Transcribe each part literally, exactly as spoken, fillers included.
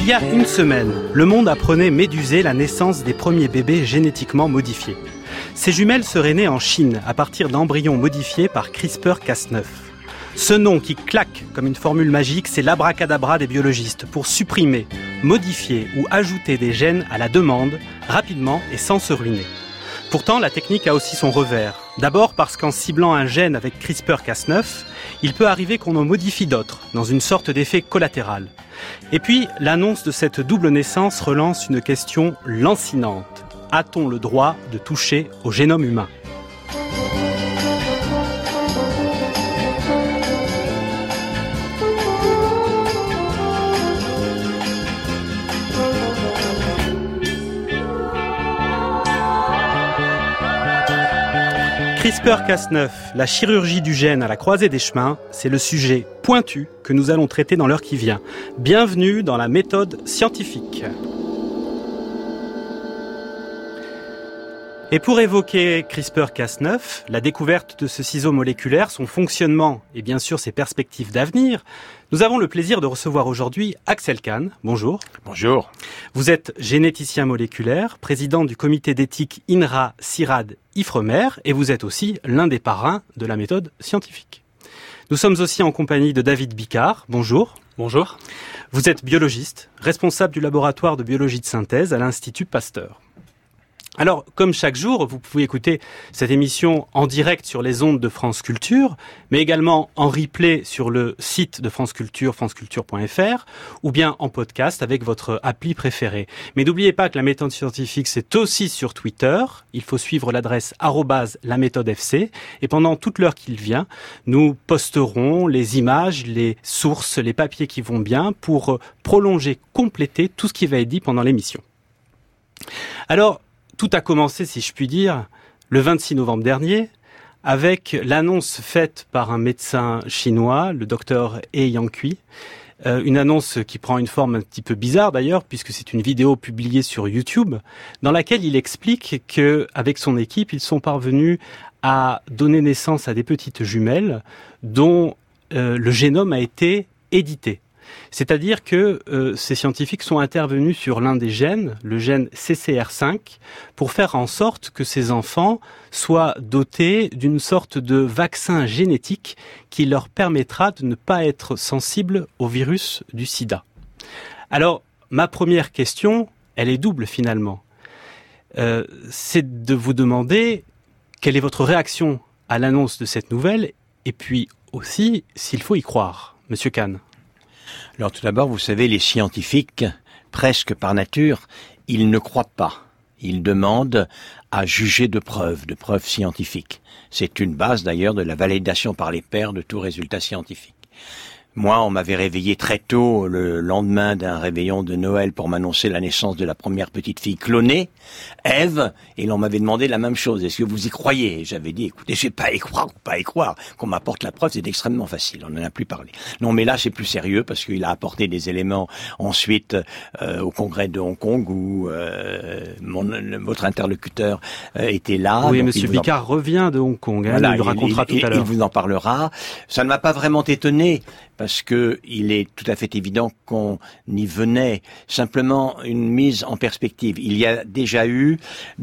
y a une semaine, le monde apprenait médusé la naissance des premiers bébés génétiquement modifiés. Ces jumelles seraient nées en Chine à partir d'embryons modifiés par CRISPR Cas neuf. Ce nom qui claque comme une formule magique, c'est l'abracadabra des biologistes pour supprimer, modifier ou ajouter des gènes à la demande, rapidement et sans se ruiner. Pourtant, la technique a aussi son revers. D'abord parce qu'en ciblant un gène avec CRISPR Cas neuf, il peut arriver qu'on en modifie d'autres, dans une sorte d'effet collatéral. Et puis, l'annonce de cette double naissance relance une question lancinante. A-t-on le droit de toucher au génome humain ? CRISPR Cas neuf, la chirurgie du gène à la croisée des chemins, c'est le sujet pointu que nous allons traiter dans l'heure qui vient. Bienvenue dans la méthode scientifique. Et pour évoquer CRISPR Cas neuf, la découverte de ce ciseau moléculaire, son fonctionnement et bien sûr ses perspectives d'avenir, nous avons le plaisir de recevoir aujourd'hui Axel Kahn. Bonjour. Bonjour. Vous êtes généticien moléculaire, président du comité d'éthique INRA-CIRAD-IFREMER et vous êtes aussi l'un des parrains de la méthode scientifique. Nous sommes aussi en compagnie de David Bicard. Bonjour. Bonjour. Vous êtes biologiste, responsable du laboratoire de biologie de synthèse à l'Institut Pasteur. Alors, comme chaque jour, vous pouvez écouter cette émission en direct sur les ondes de France Culture, mais également en replay sur le site de France Culture, franceculture point f r, ou bien en podcast avec votre appli préférée. Mais n'oubliez pas que la méthode scientifique, c'est aussi sur Twitter. Il faut suivre l'adresse arobase la méthode F C. Et pendant toute l'heure qu'il vient, nous posterons les images, les sources, les papiers qui vont bien pour prolonger, compléter tout ce qui va être dit pendant l'émission. Alors, tout a commencé, si je puis dire, le vingt-six novembre dernier, avec l'annonce faite par un médecin chinois, le docteur He Yang-Kui, euh, une annonce qui prend une forme un petit peu bizarre d'ailleurs, puisque c'est une vidéo publiée sur YouTube, dans laquelle il explique qu'avec son équipe, ils sont parvenus à donner naissance à des petites jumelles dont euh, le génome a été édité. C'est-à-dire que euh, ces scientifiques sont intervenus sur l'un des gènes, le gène C C R cinq, pour faire en sorte que ces enfants soient dotés d'une sorte de vaccin génétique qui leur permettra de ne pas être sensibles au virus du sida. Alors, ma première question, elle est double finalement. Euh, c'est de vous demander quelle est votre réaction à l'annonce de cette nouvelle, et puis aussi s'il faut y croire. Monsieur Kahn. Alors tout d'abord, vous savez, les scientifiques, presque par nature, ils ne croient pas. Ils demandent à juger de preuves, de preuves scientifiques. C'est une base d'ailleurs de la validation par les pairs de tout résultat scientifique. Moi, on m'avait réveillé très tôt le lendemain d'un réveillon de Noël pour m'annoncer la naissance de la première petite fille clonée, Ève, et l'on m'avait demandé la même chose. Est-ce que vous y croyez ? Et j'avais dit, écoutez, je vais pas y croire ou pas y croire. Qu'on m'apporte la preuve, c'est extrêmement facile. On n'en a plus parlé. Non, mais là, c'est plus sérieux parce qu'il a apporté des éléments ensuite euh, au congrès de Hong Kong où euh, mon, le, votre interlocuteur euh, était là. Oui, Monsieur Bicard en... revient de Hong Kong. Hein, voilà, il le racontera il, tout à l'heure. Il vous en parlera. Ça ne m'a pas vraiment étonné. Parce que il est tout à fait évident qu'on y venait. Simplement une mise en perspective. Il y a déjà eu,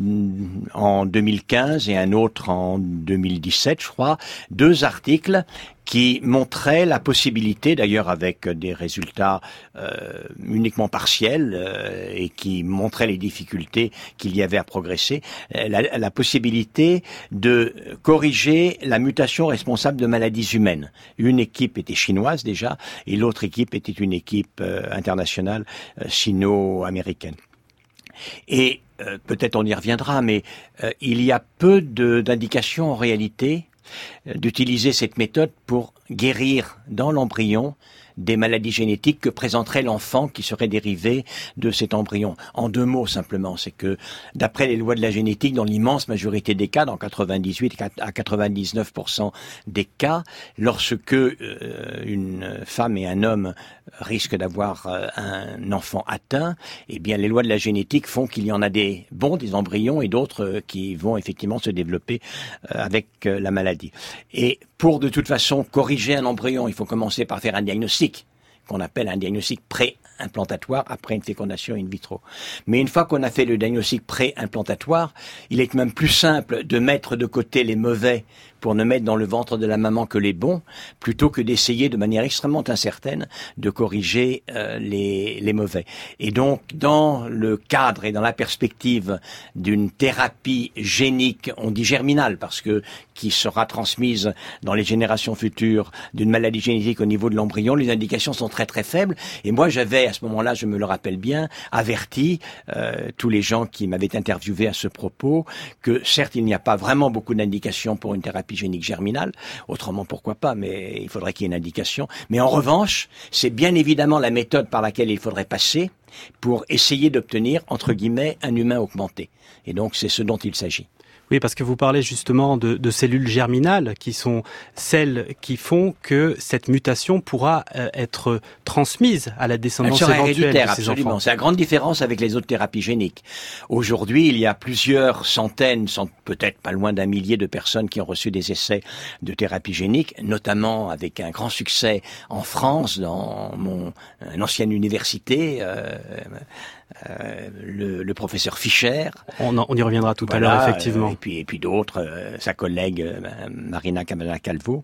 en deux mille quinze et un autre en deux mille dix-sept, je crois, deux articles qui montrait la possibilité, d'ailleurs avec des résultats euh, uniquement partiels euh, et qui montraient les difficultés qu'il y avait à progresser, la, la possibilité de corriger la mutation responsable de maladies humaines. Une équipe était chinoise déjà et l'autre équipe était une équipe euh, internationale euh, sino-américaine. Et euh, peut-être on y reviendra, mais euh, il y a peu de, d'indications en réalité d'utiliser cette méthode pour guérir dans l'embryon des maladies génétiques que présenterait l'enfant qui serait dérivé de cet embryon. En deux mots simplement, c'est que d'après les lois de la génétique, dans l'immense majorité des cas, dans quatre-vingt-dix-huit à quatre-vingt-dix-neuf pour cent des cas, lorsque euh, une femme et un homme risquent d'avoir euh, un enfant atteint, eh bien les lois de la génétique font qu'il y en a des bons, des embryons, et d'autres euh, qui vont effectivement se développer euh, avec euh, la maladie. Et pour de toute façon corriger un embryon, il faut commencer par faire un diagnostic qu'on appelle un diagnostic pré implantatoire après une fécondation in vitro. Mais une fois qu'on a fait le diagnostic pré-implantatoire, il est même plus simple de mettre de côté les mauvais pour ne mettre dans le ventre de la maman que les bons, plutôt que d'essayer de manière extrêmement incertaine de corriger euh, les, les mauvais. Et donc, dans le cadre et dans la perspective d'une thérapie génique, on dit germinale, parce que qui sera transmise dans les générations futures d'une maladie génétique au niveau de l'embryon, les indications sont très très faibles. Et moi, j'avais, à ce moment-là, je me le rappelle bien, averti euh, tous les gens qui m'avaient interviewé à ce propos, que certes, il n'y a pas vraiment beaucoup d'indications pour une thérapie génique germinale, autrement pourquoi pas, mais il faudrait qu'il y ait une indication. Mais en revanche, c'est bien évidemment la méthode par laquelle il faudrait passer pour essayer d'obtenir, entre guillemets, un humain augmenté. Et donc, c'est ce dont il s'agit. Oui, parce que vous parlez justement de, de cellules germinales qui sont celles qui font que cette mutation pourra euh, être transmise à la descendance éventuelle de ces absolument. enfants. C'est la grande différence avec les autres thérapies géniques. Aujourd'hui, il y a plusieurs centaines, peut-être pas loin d'un millier de personnes qui ont reçu des essais de thérapie génique, notamment avec un grand succès en France, dans mon une ancienne université, euh, euh, le, le professeur Fischer. On, en, on y reviendra tout voilà, à l'heure, effectivement. Et puis, et puis d'autres, euh, sa collègue euh, Marina Cabana-Calvo.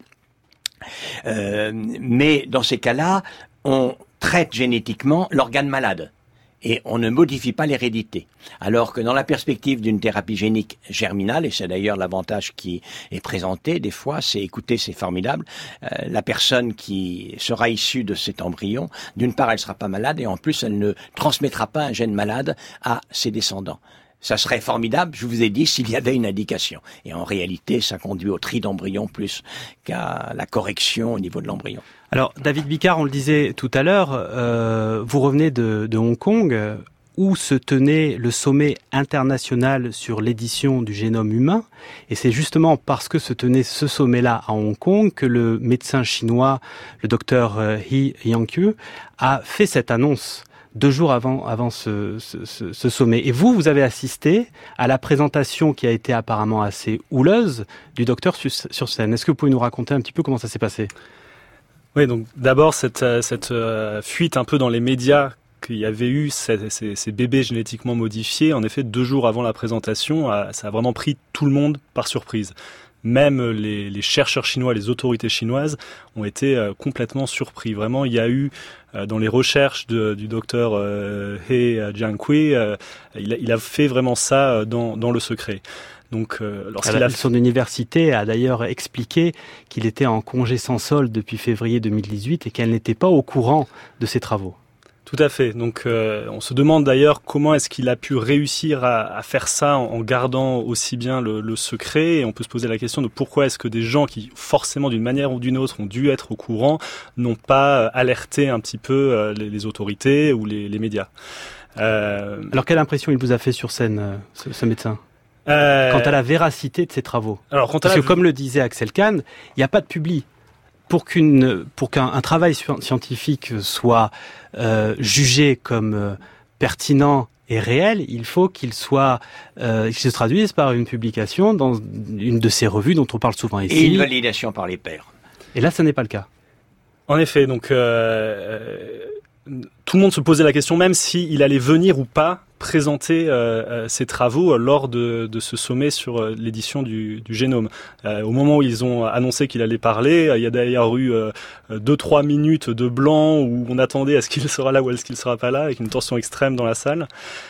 Euh, mais dans ces cas-là, on traite génétiquement l'organe malade et on ne modifie pas l'hérédité. Alors que dans la perspective d'une thérapie génique germinale, et c'est d'ailleurs l'avantage qui est présenté des fois, c'est écoutez, c'est formidable, euh, la personne qui sera issue de cet embryon, d'une part, elle sera pas malade et en plus, elle ne transmettra pas un gène malade à ses descendants. Ça serait formidable, je vous ai dit, s'il y avait une indication. Et en réalité, ça conduit au tri d'embryon plus qu'à la correction au niveau de l'embryon. Alors, David Bicard, on le disait tout à l'heure, euh, vous revenez de, de Hong Kong, où se tenait le sommet international sur l'édition du génome humain. Et c'est justement parce que se tenait ce sommet-là à Hong Kong que le médecin chinois, le docteur He Yanqiu, a fait cette annonce deux jours avant, avant ce, ce, ce, ce sommet. Et vous, vous avez assisté à la présentation qui a été apparemment assez houleuse du docteur sur, sur scène. Est-ce que vous pouvez nous raconter un petit peu comment ça s'est passé ? Oui, donc d'abord, cette, cette euh, fuite un peu dans les médias qu'il y avait eu ces, ces, ces bébés génétiquement modifiés, en effet, deux jours avant la présentation, euh, ça a vraiment pris tout le monde par surprise. Même les, les chercheurs chinois, les autorités chinoises ont été euh, complètement surpris. Vraiment, il y a eu, euh, dans les recherches de, du docteur euh, He Jiankui, euh, il, a, il a fait vraiment ça euh, dans, dans le secret. Donc, euh, lorsqu'il a... Son université a d'ailleurs expliqué qu'il était en congé sans solde depuis février deux mille dix-huit et qu'elle n'était pas au courant de ses travaux. Tout à fait. Donc, euh, on se demande d'ailleurs comment est-ce qu'il a pu réussir à, à faire ça en, en gardant aussi bien le, le secret. Et on peut se poser la question de pourquoi est-ce que des gens qui, forcément d'une manière ou d'une autre, ont dû être au courant, n'ont pas alerté un petit peu euh, les, les autorités ou les, les médias. Euh... Alors, quelle impression il vous a fait sur scène, ce, ce médecin ? Euh... Quant à la véracité de ses travaux. Alors, quant à Parce la... que, comme le disait Axel Kahn, il n'y a pas de publi. Pour qu'une, pour qu'un un travail scientifique soit euh, jugé comme euh, pertinent et réel, il faut qu'il soit, euh, qu'il se traduise par une publication dans une de ces revues dont on parle souvent ici. Et une validation par les pairs. Et là, ce n'est pas le cas. En effet, donc euh, tout le monde se posait la question même s'il allait venir ou pas présenter euh, ses travaux lors de, de ce sommet sur euh, l'édition du, du génome. Euh, au moment où ils ont annoncé qu'il allait parler, il y a d'ailleurs eu euh, deux trois minutes de blanc où on attendait est-ce qu'il sera là ou est-ce qu'il sera pas là, avec une tension extrême dans la salle.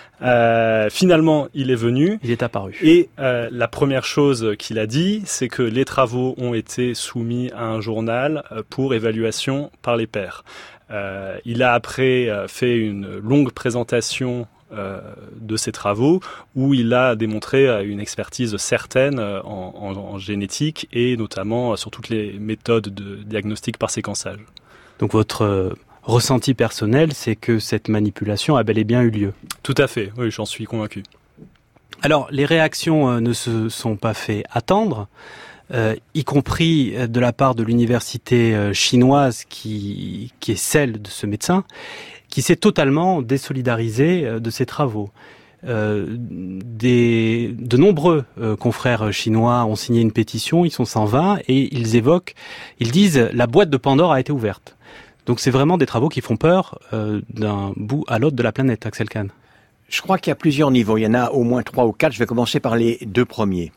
Euh, finalement, il est venu. Il est apparu. Et euh, la première chose qu'il a dit, c'est que les travaux ont été soumis à un journal pour évaluation par les pairs. Euh, il a après fait une longue présentation Euh, de ses travaux où il a démontré euh, une expertise certaine euh, en, en, en génétique et notamment euh, sur toutes les méthodes de diagnostic par séquençage. Donc votre euh, ressenti personnel, c'est que cette manipulation a bel et bien eu lieu. Tout à fait, oui, j'en suis convaincu. Alors, les réactions euh, ne se sont pas fait attendre. Euh, y compris de la part de l'université euh, chinoise qui, qui est celle de ce médecin, qui s'est totalement désolidarisé euh, de ses travaux. Euh, des, de nombreux euh, confrères chinois ont signé une pétition, ils sont cent vingt, et ils évoquent, ils disent « la boîte de Pandore a été ouverte ». Donc c'est vraiment des travaux qui font peur euh, d'un bout à l'autre de la planète, Axel Kahn. Je crois qu'il y a plusieurs niveaux. Il y en a au moins trois ou quatre. Je vais commencer par les deux premiers.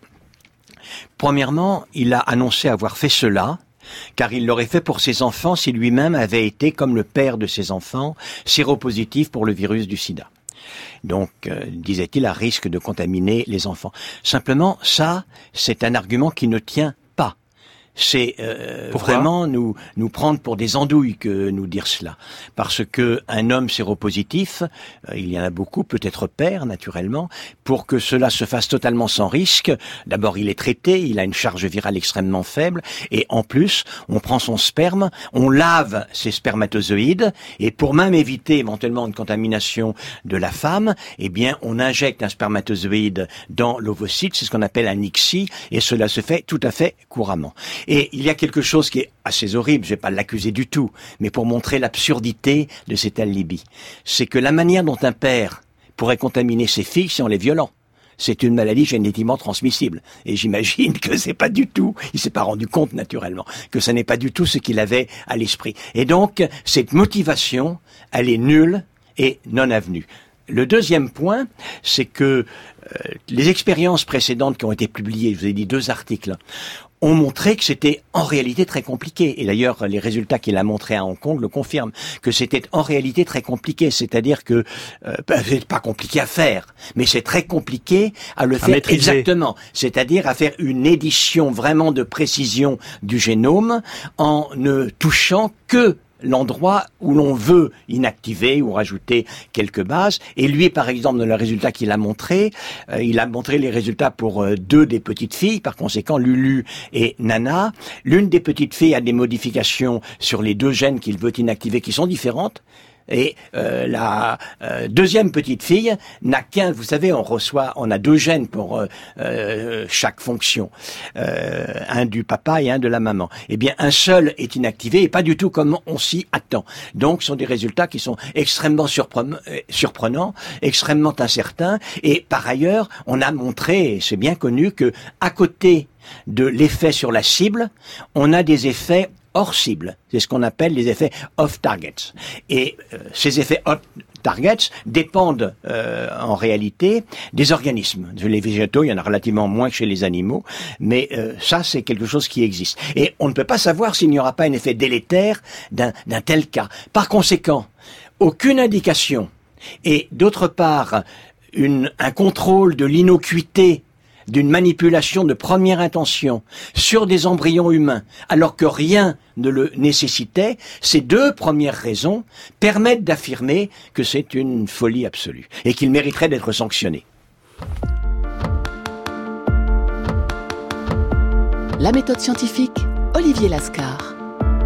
Premièrement, il a annoncé avoir fait cela, car il l'aurait fait pour ses enfants si lui-même avait été, comme le père de ses enfants, séropositif pour le virus du sida. Donc, euh, disait-il, à risque de contaminer les enfants. Simplement, ça, c'est un argument qui ne tient pas. C'est euh, vraiment nous nous prendre pour des andouilles que nous dire cela, parce que un homme séropositif, euh, il y en a beaucoup, peut être père naturellement, pour que cela se fasse totalement sans risque. D'abord, il est traité, il a une charge virale extrêmement faible, et en plus, on prend son sperme, on lave ses spermatozoïdes, et pour même éviter éventuellement une contamination de la femme, eh bien, on injecte un spermatozoïde dans l'ovocyte, c'est ce qu'on appelle un I C S I, et cela se fait tout à fait couramment. Et il y a quelque chose qui est assez horrible, je vais pas l'accuser du tout, mais pour montrer l'absurdité de cet alibi. C'est que la manière dont un père pourrait contaminer ses filles, c'est en les violant. C'est une maladie génétiquement transmissible. Et j'imagine que c'est pas du tout, il s'est pas rendu compte naturellement, que ça n'est pas du tout ce qu'il avait à l'esprit. Et donc, cette motivation, elle est nulle et non avenue. Le deuxième point, c'est que euh, les expériences précédentes qui ont été publiées, je vous ai dit deux articles, ont montré que c'était en réalité très compliqué. Et d'ailleurs, les résultats qu'il a montrés à Hong Kong le confirment, que c'était en réalité très compliqué. C'est-à-dire que euh, c'est pas compliqué à faire, mais c'est très compliqué à le à faire maîtriser. Exactement. C'est-à-dire à faire une édition vraiment de précision du génome en ne touchant que l'endroit où l'on veut inactiver ou rajouter quelques bases. Et lui, par exemple, dans le résultat qu'il a montré, euh, il a montré les résultats pour euh, deux des petites filles, par conséquent Lulu et Nana. L'une des petites filles a des modifications sur les deux gènes qu'il veut inactiver qui sont différentes. Et euh, la euh, deuxième petite fille n'a qu'un, vous savez, on reçoit, on a deux gènes pour euh, euh, chaque fonction, euh, un du papa et un de la maman. Eh bien, un seul est inactivé et pas du tout comme on s'y attend. Donc, ce sont des résultats qui sont extrêmement surprenants, surprenants, extrêmement incertains. Et par ailleurs, on a montré, et c'est bien connu, que à côté de l'effet sur la cible, on a des effets hors cible. C'est ce qu'on appelle les effets off-targets. Et euh, ces effets off-targets dépendent euh, en réalité des organismes. Chez les végétaux, il y en a relativement moins que chez les animaux, mais euh, ça, c'est quelque chose qui existe. Et on ne peut pas savoir s'il n'y aura pas un effet délétère d'un, d'un tel cas. Par conséquent, aucune indication et d'autre part, une, un contrôle de l'innocuité d'une manipulation de première intention sur des embryons humains, alors que rien ne le nécessitait, ces deux premières raisons permettent d'affirmer que c'est une folie absolue et qu'il mériterait d'être sanctionné. La méthode scientifique, Olivier Lascar.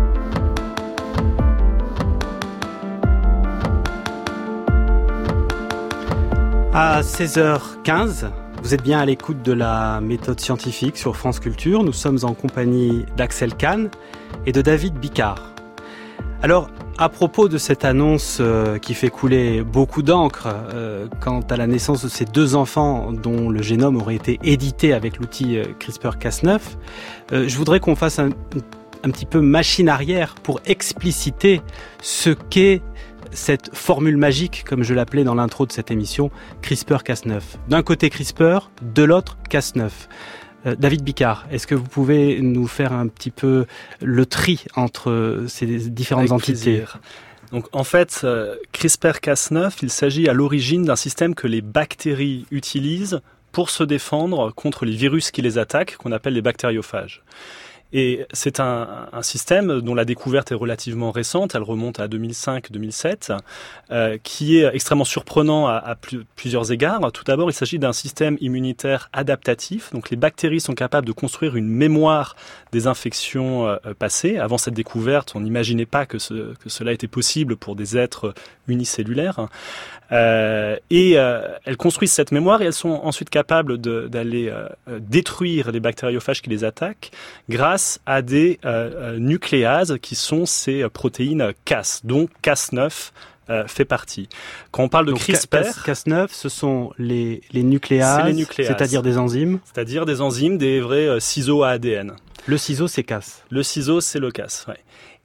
À seize heures quinze, vous êtes bien à l'écoute de la méthode scientifique sur France Culture. Nous sommes en compagnie d'Axel Kahn et de David Bicard. Alors, à propos de cette annonce euh, qui fait couler beaucoup d'encre euh, quant à la naissance de ces deux enfants dont le génome aurait été édité avec l'outil euh, CRISPR Cas neuf, euh, je voudrais qu'on fasse un, un petit peu machine arrière pour expliciter ce qu'est cette formule magique, comme je l'appelais dans l'intro de cette émission, CRISPR Cas neuf. D'un côté CRISPR, de l'autre Cas neuf. Euh, David Bicard, est-ce que vous pouvez nous faire un petit peu le tri entre ces différentes Avec entités ? Plaisir. Donc en fait, euh, CRISPR Cas neuf, il s'agit à l'origine d'un système que les bactéries utilisent pour se défendre contre les virus qui les attaquent, qu'on appelle les bactériophages. Et c'est un, un système dont la découverte est relativement récente, elle remonte à deux mille cinq deux mille sept, euh, qui est extrêmement surprenant à, à plus, plusieurs égards. Tout d'abord, il s'agit d'un système immunitaire adaptatif. Donc les bactéries sont capables de construire une mémoire des infections euh, passées. Avant cette découverte, on n'imaginait pas que, ce, que cela était possible pour des êtres unicellulaires. Euh, et euh, elles construisent cette mémoire et elles sont ensuite capables de, d'aller euh, détruire les bactériophages qui les attaquent grâce à des euh, euh, nucléases qui sont ces protéines Cas, dont Cas neuf euh, fait partie. Quand on parle de Donc, CRISPR, Cas neuf, ce sont les, les nucléases, c'est les nucléases, c'est-à-dire des enzymes. C'est-à-dire des enzymes, des vrais euh, ciseaux à A D N. Le ciseau, c'est Cas. Le ciseau, c'est le Cas, ouais.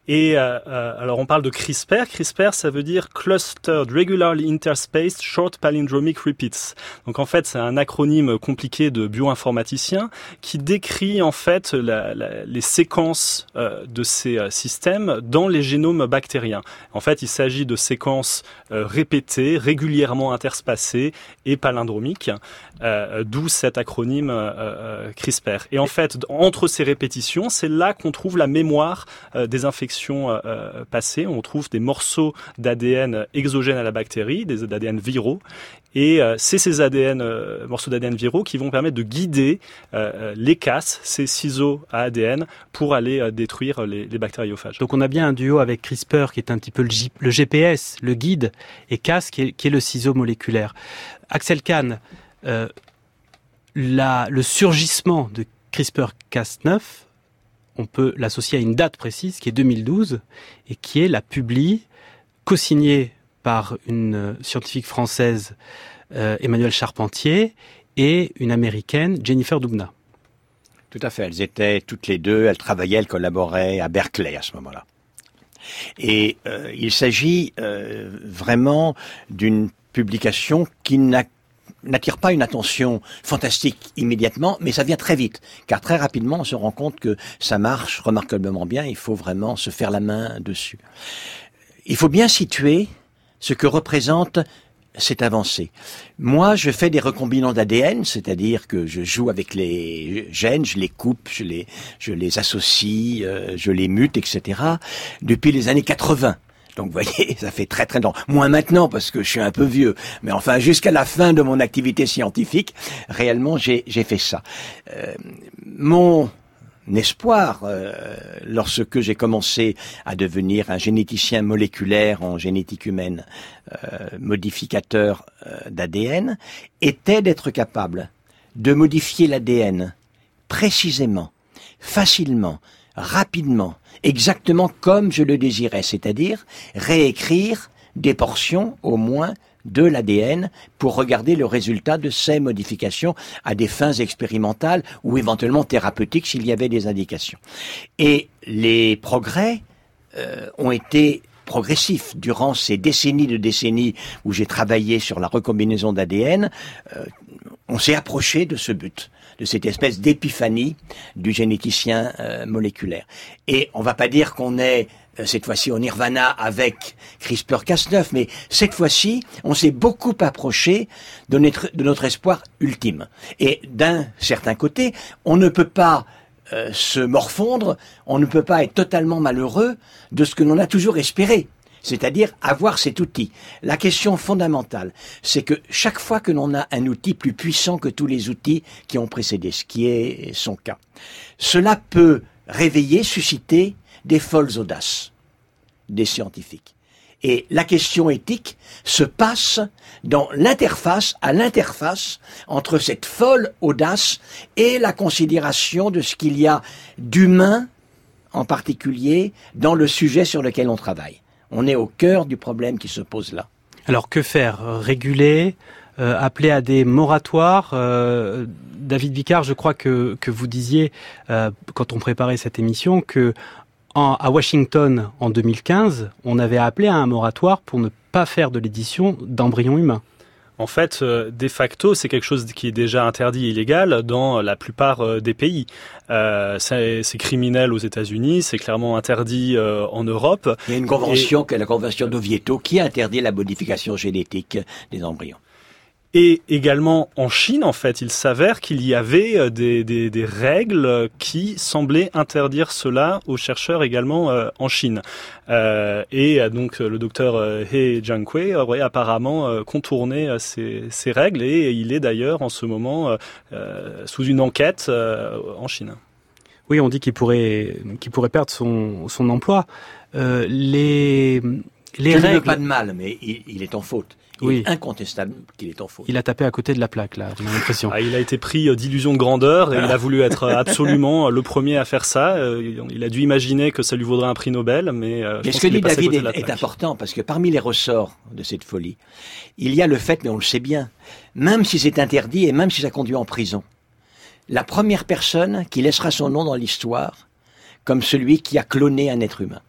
Et euh, euh, alors on parle de CRISPR. CRISPR, ça veut dire Clustered Regularly Interspaced Short Palindromic Repeats. Donc en fait, c'est un acronyme compliqué de bioinformaticien qui décrit en fait la, la, les séquences euh, de ces euh, systèmes dans les génomes bactériens. En fait, il s'agit de séquences euh, répétées, régulièrement interspacées et palindromiques, euh, d'où cet acronyme euh, euh, CRISPR. Et en fait, entre ces répétitions, c'est là qu'on trouve la mémoire euh, des infections Euh, passées. On trouve des morceaux d'A D N exogènes à la bactérie, des A D N viraux, et euh, c'est ces A D N, euh, morceaux d'A D N viraux qui vont permettre de guider euh, les Cas, ces ciseaux à A D N, pour aller euh, détruire les, les bactériophages. Donc on a bien un duo avec CRISPR qui est un petit peu le, J- le G P S, le guide, et Cas qui est, qui est le ciseau moléculaire. Axel Kahn, euh, la, le surgissement de CRISPR Cas neuf, on peut l'associer à une date précise qui est deux mille douze et qui est la publie co-signée par une scientifique française, euh, Emmanuelle Charpentier, et une américaine, Jennifer Doudna. Tout à fait. Elles étaient toutes les deux, elles travaillaient, elles collaboraient à Berkeley à ce moment-là. Et euh, il s'agit euh, vraiment d'une publication qui n'a n'attire pas une attention fantastique immédiatement, mais ça vient très vite, car très rapidement on se rend compte que ça marche remarquablement bien, il faut vraiment se faire la main dessus. Il faut bien situer ce que représente cette avancée. Moi, je fais des recombinants d'A D N, c'est-à-dire que je joue avec les gènes, je les coupe, je les, je les associe, euh, je les mute, et cetera, depuis les années quatre-vingts. Donc vous voyez, ça fait très très longtemps. Moins maintenant parce que je suis un peu vieux. Mais enfin, jusqu'à la fin de mon activité scientifique, réellement, j'ai, j'ai fait ça. Euh, mon espoir, euh, lorsque j'ai commencé à devenir un généticien moléculaire en génétique humaine, euh, modificateur euh, d'A D N, était d'être capable de modifier l'A D N précisément, facilement, rapidement, exactement comme je le désirais, c'est-à-dire réécrire des portions au moins de l'A D N pour regarder le résultat de ces modifications à des fins expérimentales ou éventuellement thérapeutiques s'il y avait des indications. Et les progrès euh, ont été progressifs durant ces décennies de décennies où j'ai travaillé sur la recombinaison d'A D N. Euh, on s'est approché de ce but, de cette espèce d'épiphanie du généticien euh, moléculaire. Et on va pas dire qu'on est euh, cette fois-ci au nirvana avec CRISPR Cas neuf, mais cette fois-ci, on s'est beaucoup approché de notre, de notre espoir ultime. Et d'un certain côté, on ne peut pas euh, se morfondre, on ne peut pas être totalement malheureux de ce que l'on a toujours espéré. C'est-à-dire avoir cet outil. La question fondamentale, c'est que chaque fois que l'on a un outil plus puissant que tous les outils qui ont précédé, ce qui est son cas, cela peut réveiller, susciter des folles audaces des scientifiques. Et la question éthique se passe dans l'interface, à l'interface entre cette folle audace et la considération de ce qu'il y a d'humain, en particulier, dans le sujet sur lequel on travaille. On est au cœur du problème qui se pose là. Alors que faire ? Réguler, euh, appeler à des moratoires. euh, David Vicard, je crois que, que vous disiez, euh, quand on préparait cette émission, que en, à Washington, en deux mille quinze, on avait appelé à un moratoire pour ne pas faire de l'édition d'embryons humains. En fait, euh, de facto, c'est quelque chose qui est déjà interdit et illégal dans la plupart euh, des pays. Euh, c'est, c'est criminel aux États-Unis, c'est clairement interdit euh, en Europe. Il y a une convention, et... la convention d'Oviedo, qui interdit la modification génétique des embryons. Et également en Chine, en fait, il s'avère qu'il y avait des, des, des règles qui semblaient interdire cela aux chercheurs également euh, en Chine. Euh, et donc le docteur He Jiankui aurait apparemment euh, contourné euh, ces, ces règles et il est d'ailleurs en ce moment euh, sous une enquête euh, en Chine. Oui, on dit qu'il pourrait, qu'il pourrait perdre son, son emploi. Euh, les, les Je règles... ne veux pas de mal, mais il, il est en faute. Il oui. est incontestable qu'il est en faute. Il a tapé à côté de la plaque, là, j'ai l'impression. Ah, il a été pris d'illusions de grandeur et il a voulu être absolument le premier à faire ça. Il a dû imaginer que ça lui vaudrait un prix Nobel, mais... Mais ce que dit David est, est important, parce que parmi les ressorts de cette folie, il y a le fait, mais on le sait bien, même si c'est interdit et même si ça conduit en prison, la première personne qui laissera son nom dans l'histoire comme celui qui a cloné un être humain.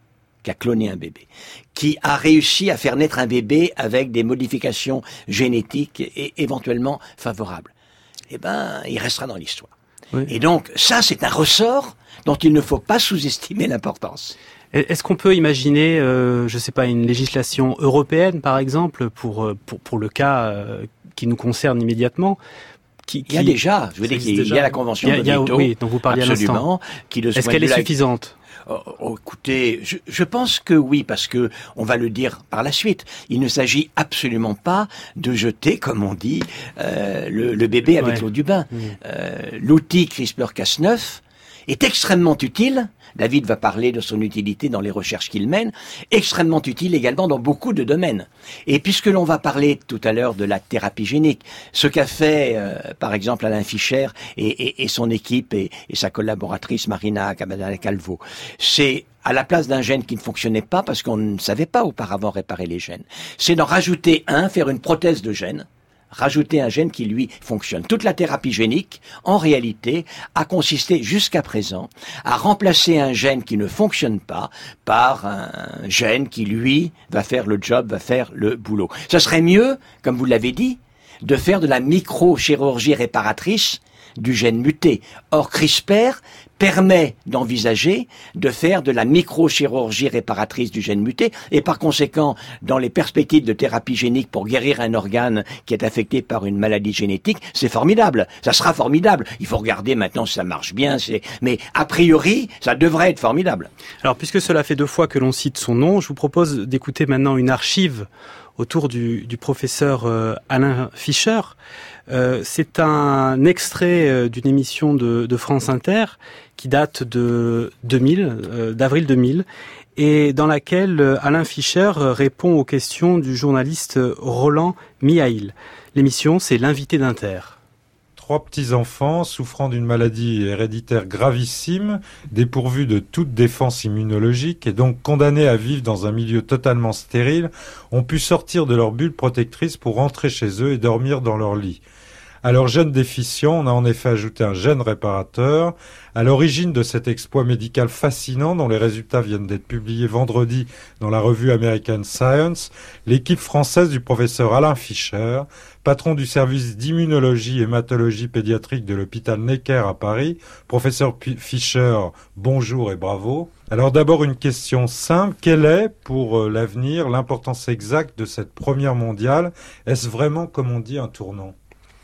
qui a cloné un bébé, qui a réussi à faire naître un bébé avec des modifications génétiques et éventuellement favorables, eh ben, il restera dans l'histoire. Oui. Et donc, ça, c'est un ressort dont il ne faut pas sous-estimer l'importance. Est-ce qu'on peut imaginer, euh, je sais pas, une législation européenne, par exemple, pour pour pour le cas euh, qui nous concerne immédiatement? Qui, qui... Il y a déjà, je veux dire qu'il y a la convention de Veto, oui, dont vous parliez absolument, qui de ce Est-ce qu'elle est suffisante? Oh, oh, écoutez, je, je pense que oui, parce que on va le dire par la suite. Il ne s'agit absolument pas de jeter, comme on dit, euh, le, le bébé avec ouais. l'eau du bain. Mmh. Euh, l'outil CRISPR Cas neuf est extrêmement utile. David va parler de son utilité dans les recherches qu'il mène, extrêmement utile également dans beaucoup de domaines. Et puisque l'on va parler tout à l'heure de la thérapie génique, ce qu'a fait euh, par exemple Alain Fischer et, et, et son équipe et, et sa collaboratrice Marina Cabadalla-Calvo, c'est à la place d'un gène qui ne fonctionnait pas parce qu'on ne savait pas auparavant réparer les gènes, c'est d'en rajouter un, faire une prothèse de gène, rajouter un gène qui, lui, fonctionne. Toute la thérapie génique, en réalité, a consisté jusqu'à présent à remplacer un gène qui ne fonctionne pas par un gène qui, lui, va faire le job, va faire le boulot. Ce serait mieux, comme vous l'avez dit, de faire de la microchirurgie réparatrice du gène muté. Or, CRISPR permet d'envisager de faire de la microchirurgie réparatrice du gène muté et par conséquent, dans les perspectives de thérapie génique pour guérir un organe qui est affecté par une maladie génétique, c'est formidable. Ça sera formidable. Il faut regarder maintenant si ça marche bien, c'est... mais a priori, ça devrait être formidable. Alors, puisque cela fait deux fois que l'on cite son nom, je vous propose d'écouter maintenant une archive autour du, du professeur euh, Alain Fischer. Euh, c'est un extrait euh, d'une émission de, de France Inter qui date de deux mille, euh, d'avril deux mille, et dans laquelle euh, Alain Fischer répond aux questions du journaliste Roland Mihail. L'émission, c'est l'invité d'Inter. Trois petits-enfants souffrant d'une maladie héréditaire gravissime, dépourvus de toute défense immunologique et donc condamnés à vivre dans un milieu totalement stérile, ont pu sortir de leur bulle protectrice pour rentrer chez eux et dormir dans leur lit. À leur gène déficient, on a en effet ajouté un gène réparateur. À l'origine de cet exploit médical fascinant, dont les résultats viennent d'être publiés vendredi dans la revue American Science, l'équipe française du professeur Alain Fischer, patron du service d'immunologie et hématologie pédiatrique de l'hôpital Necker à Paris. Professeur Fischer, bonjour et bravo. Alors d'abord une question simple, quelle est pour euh, l'avenir l'importance exacte de cette première mondiale? Est-ce vraiment, comme on dit, un tournant?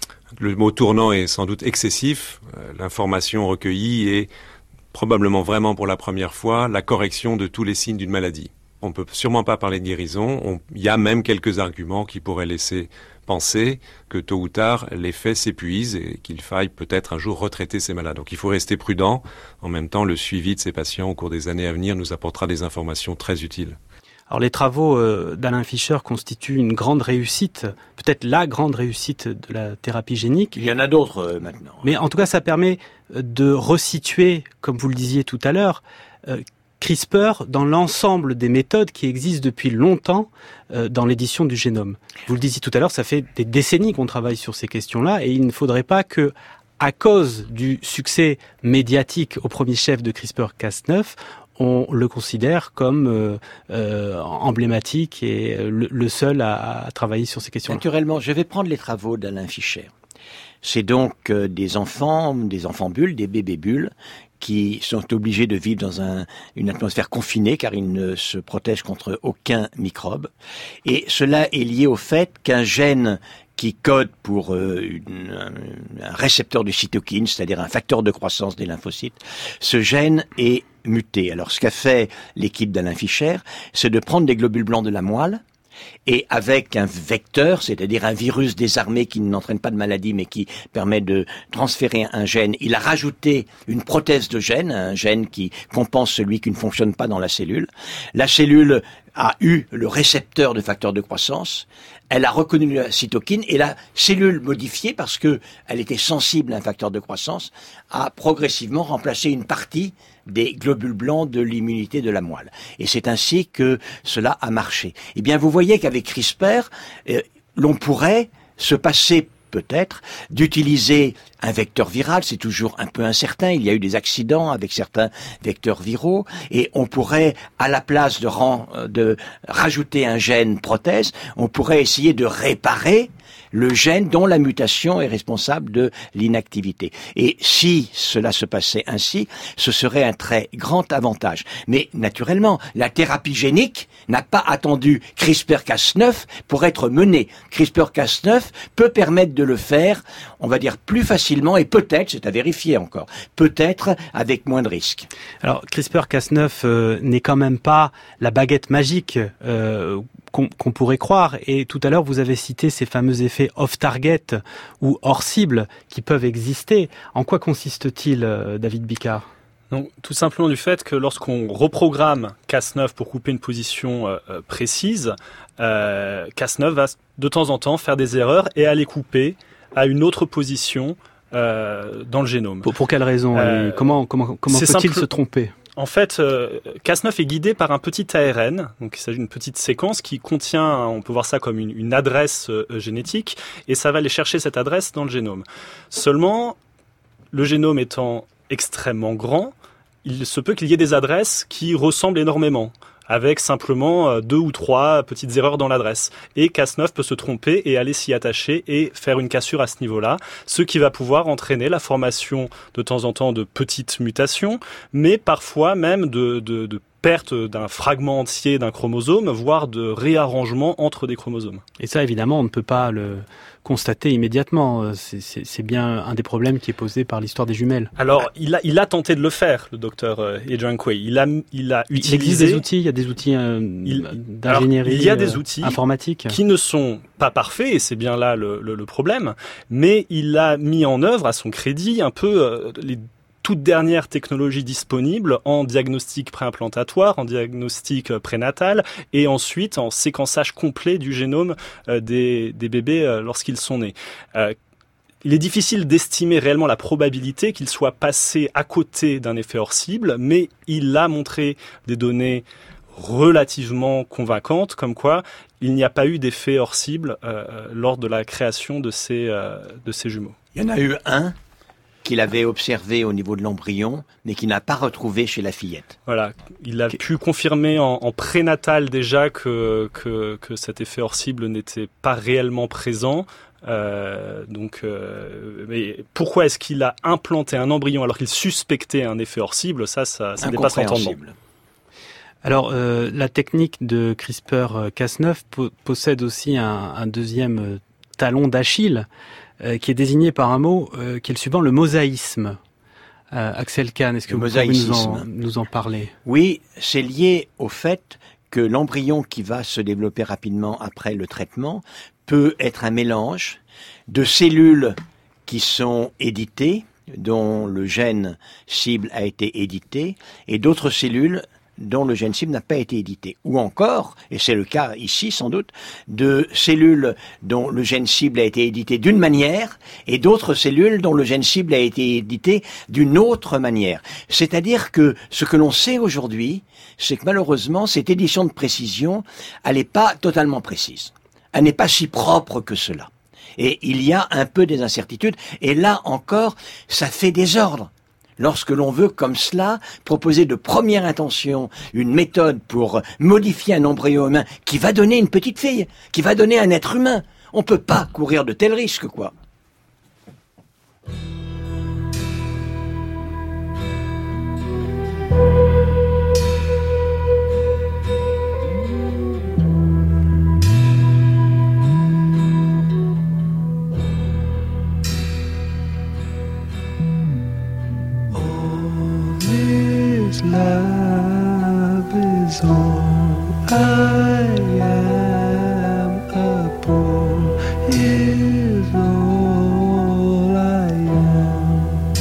Le mot tournant est sans doute excessif. L'information recueillie est probablement vraiment pour la première fois la correction de tous les signes d'une maladie. On ne peut sûrement pas parler de guérison. On, il y a même quelques arguments qui pourraient laisser penser que tôt ou tard l'effet s'épuise et qu'il faille peut-être un jour retraiter ces malades. Donc il faut rester prudent. En même temps, le suivi de ces patients au cours des années à venir nous apportera des informations très utiles. Alors les travaux euh, d'Alain Fischer constituent une grande réussite, peut-être la grande réussite de la thérapie génique. Il y en a d'autres euh, maintenant. Mais en tout cas, ça permet de resituer, comme vous le disiez tout à l'heure, euh, CRISPR dans l'ensemble des méthodes qui existent depuis longtemps euh, dans l'édition du génome. Vous le disiez tout à l'heure, ça fait des décennies qu'on travaille sur ces questions-là et il ne faudrait pas que, à cause du succès médiatique au premier chef de CRISPR Cas neuf, on le considère comme euh, euh, emblématique et le, le seul à, à travailler sur ces questions. Naturellement, je vais prendre les travaux d'Alain Fischer. C'est donc euh, des enfants, des enfants bulles, des bébés bulles, qui sont obligés de vivre dans un, une atmosphère confinée car ils ne se protègent contre aucun microbe. Et cela est lié au fait qu'un gène qui code pour euh, une, un, un récepteur de cytokine, c'est-à-dire un facteur de croissance des lymphocytes, ce gène est muté. Alors ce qu'a fait l'équipe d'Alain Fischer, c'est de prendre des globules blancs de la moelle et avec un vecteur, c'est-à-dire un virus désarmé qui n'entraîne pas de maladie mais qui permet de transférer un gène, il a rajouté une prothèse de gène, un gène qui compense celui qui ne fonctionne pas dans la cellule. La cellule a eu le récepteur de facteur de croissance, elle a reconnu la cytokine et la cellule modifiée, parce que elle était sensible à un facteur de croissance, a progressivement remplacé une partie des globules blancs de l'immunité de la moelle. Et c'est ainsi que cela a marché. Eh bien, vous voyez qu'avec CRISPR, euh, l'on pourrait se passer peut-être, d'utiliser un vecteur viral, c'est toujours un peu incertain, il y a eu des accidents avec certains vecteurs viraux, et on pourrait, à la place de, rend, de rajouter un gène prothèse, on pourrait essayer de réparer le gène dont la mutation est responsable de l'inactivité. Et si cela se passait ainsi, ce serait un très grand avantage. Mais naturellement, la thérapie génique n'a pas attendu CRISPR Cas neuf pour être menée. CRISPR Cas neuf peut permettre de le faire, on va dire, plus facilement et peut-être, c'est à vérifier encore, peut-être avec moins de risques. Alors, CRISPR Cas neuf euh, n'est quand même pas la baguette magique euh, qu'on, qu'on pourrait croire. Et tout à l'heure, vous avez cité ces fameux effets off-target ou hors-cible qui peuvent exister. En quoi consiste-t-il, euh, David Bicard ? Donc, tout simplement du fait que lorsqu'on reprogramme Cas neuf pour couper une position euh, précise, euh, Cas neuf va de temps en temps faire des erreurs et aller couper à une autre position euh, dans le génome. Pour, pour quelle raison euh, Comment, comment, comment peut-il simple... se tromper ? En fait, euh, Cas neuf est guidé par un petit A R N, donc il s'agit d'une petite séquence qui contient, on peut voir ça comme une, une adresse euh, génétique, et ça va aller chercher cette adresse dans le génome. Seulement, le génome étant extrêmement grand, il se peut qu'il y ait des adresses qui ressemblent énormément, avec simplement deux ou trois petites erreurs dans l'adresse. Et Cas neuf peut se tromper et aller s'y attacher et faire une cassure à ce niveau-là, ce qui va pouvoir entraîner la formation de temps en temps de petites mutations, mais parfois même de, de, de perte d'un fragment entier d'un chromosome, voire de réarrangement entre des chromosomes. Et ça, évidemment, on ne peut pas le constater immédiatement. C'est, c'est, c'est bien un des problèmes qui est posé par l'histoire des jumelles. Alors, il a, il a tenté de le faire, le docteur Ejiankwe. Il a, il a utilisé... Il existe des outils, il y a des outils euh, il, d'ingénierie alors, il y a des outils euh, informatiques qui ne sont pas parfaits, et c'est bien là le, le, le problème, mais il a mis en œuvre, à son crédit, un peu euh, les toutes dernières technologies disponibles en diagnostic préimplantatoire, en diagnostic prénatal et ensuite en séquençage complet du génome euh, des, des bébés euh, lorsqu'ils sont nés. Euh, il est difficile d'estimer réellement la probabilité qu'il soit passé à côté d'un effet hors cible, mais il a montré des données relativement convaincantes, comme quoi il n'y a pas eu d'effet hors cible euh, lors de la création de ces, euh, de ces jumeaux. Il y en a eu un qu'il avait observé au niveau de l'embryon, mais qu'il n'a pas retrouvé chez la fillette. Voilà, il a pu confirmer en, en prénatal déjà que, que, que cet effet hors cible n'était pas réellement présent. Euh, donc, euh, mais pourquoi est-ce qu'il a implanté un embryon alors qu'il suspectait un effet hors cible ? Ça, ça, ça dépasse l'entendement. Alors, euh, la technique de CRISPR Cas neuf po- possède aussi un, un deuxième talon d'Achille, Euh, qui est désigné par un mot euh, qui est le suivant, le mosaïsme. Euh, Axel Kahn, est-ce que le vous pouvez nous en, mosaïcisme. nous en parler ? Oui, c'est lié au fait que l'embryon qui va se développer rapidement après le traitement peut être un mélange de cellules qui sont éditées, dont le gène cible a été édité, et d'autres cellules dont le gène cible n'a pas été édité. Ou encore, et c'est le cas ici sans doute, de cellules dont le gène cible a été édité d'une manière et d'autres cellules dont le gène cible a été édité d'une autre manière. C'est-à-dire que ce que l'on sait aujourd'hui, c'est que malheureusement, cette édition de précision, elle n'est pas totalement précise. Elle n'est pas si propre que cela. Et il y a un peu des incertitudes. Et là encore, ça fait désordre. Lorsque l'on veut, comme cela, proposer de première intention une méthode pour modifier un embryon humain qui va donner une petite fille, qui va donner un être humain, on ne peut pas courir de tels risques, quoi. Love is all I am, upon is all I am.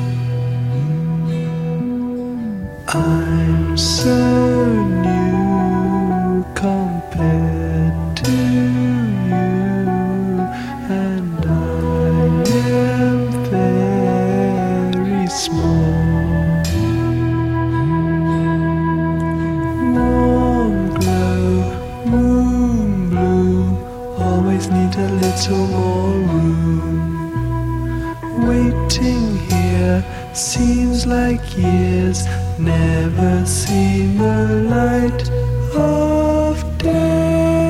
I'm so new compared to you, and I am very small. Warm glow waiting here seems like years, never seen the light of day.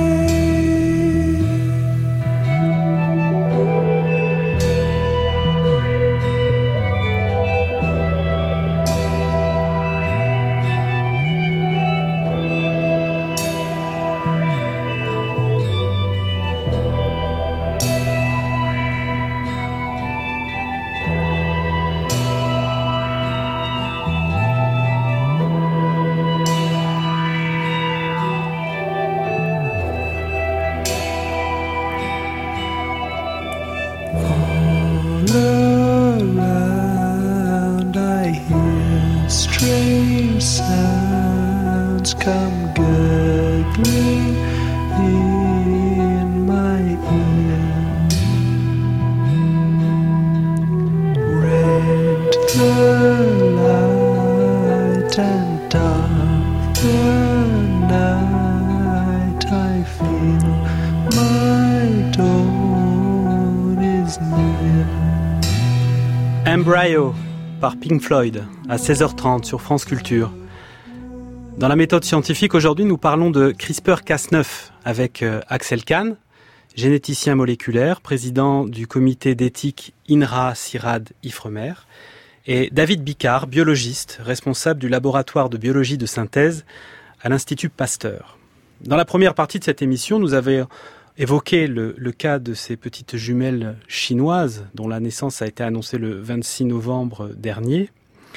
Embryo par Pink Floyd à seize heures trente sur France Culture. Dans la méthode scientifique, aujourd'hui, nous parlons de CRISPR Cas neuf avec euh, Axel Kahn, généticien moléculaire, président du comité d'éthique INRA-CIRAD-IFREMER, et David Bicard, biologiste, responsable du laboratoire de biologie de synthèse à l'Institut Pasteur. Dans la première partie de cette émission, nous avons évoqué le, le cas de ces petites jumelles chinoises dont la naissance a été annoncée le vingt-six novembre dernier.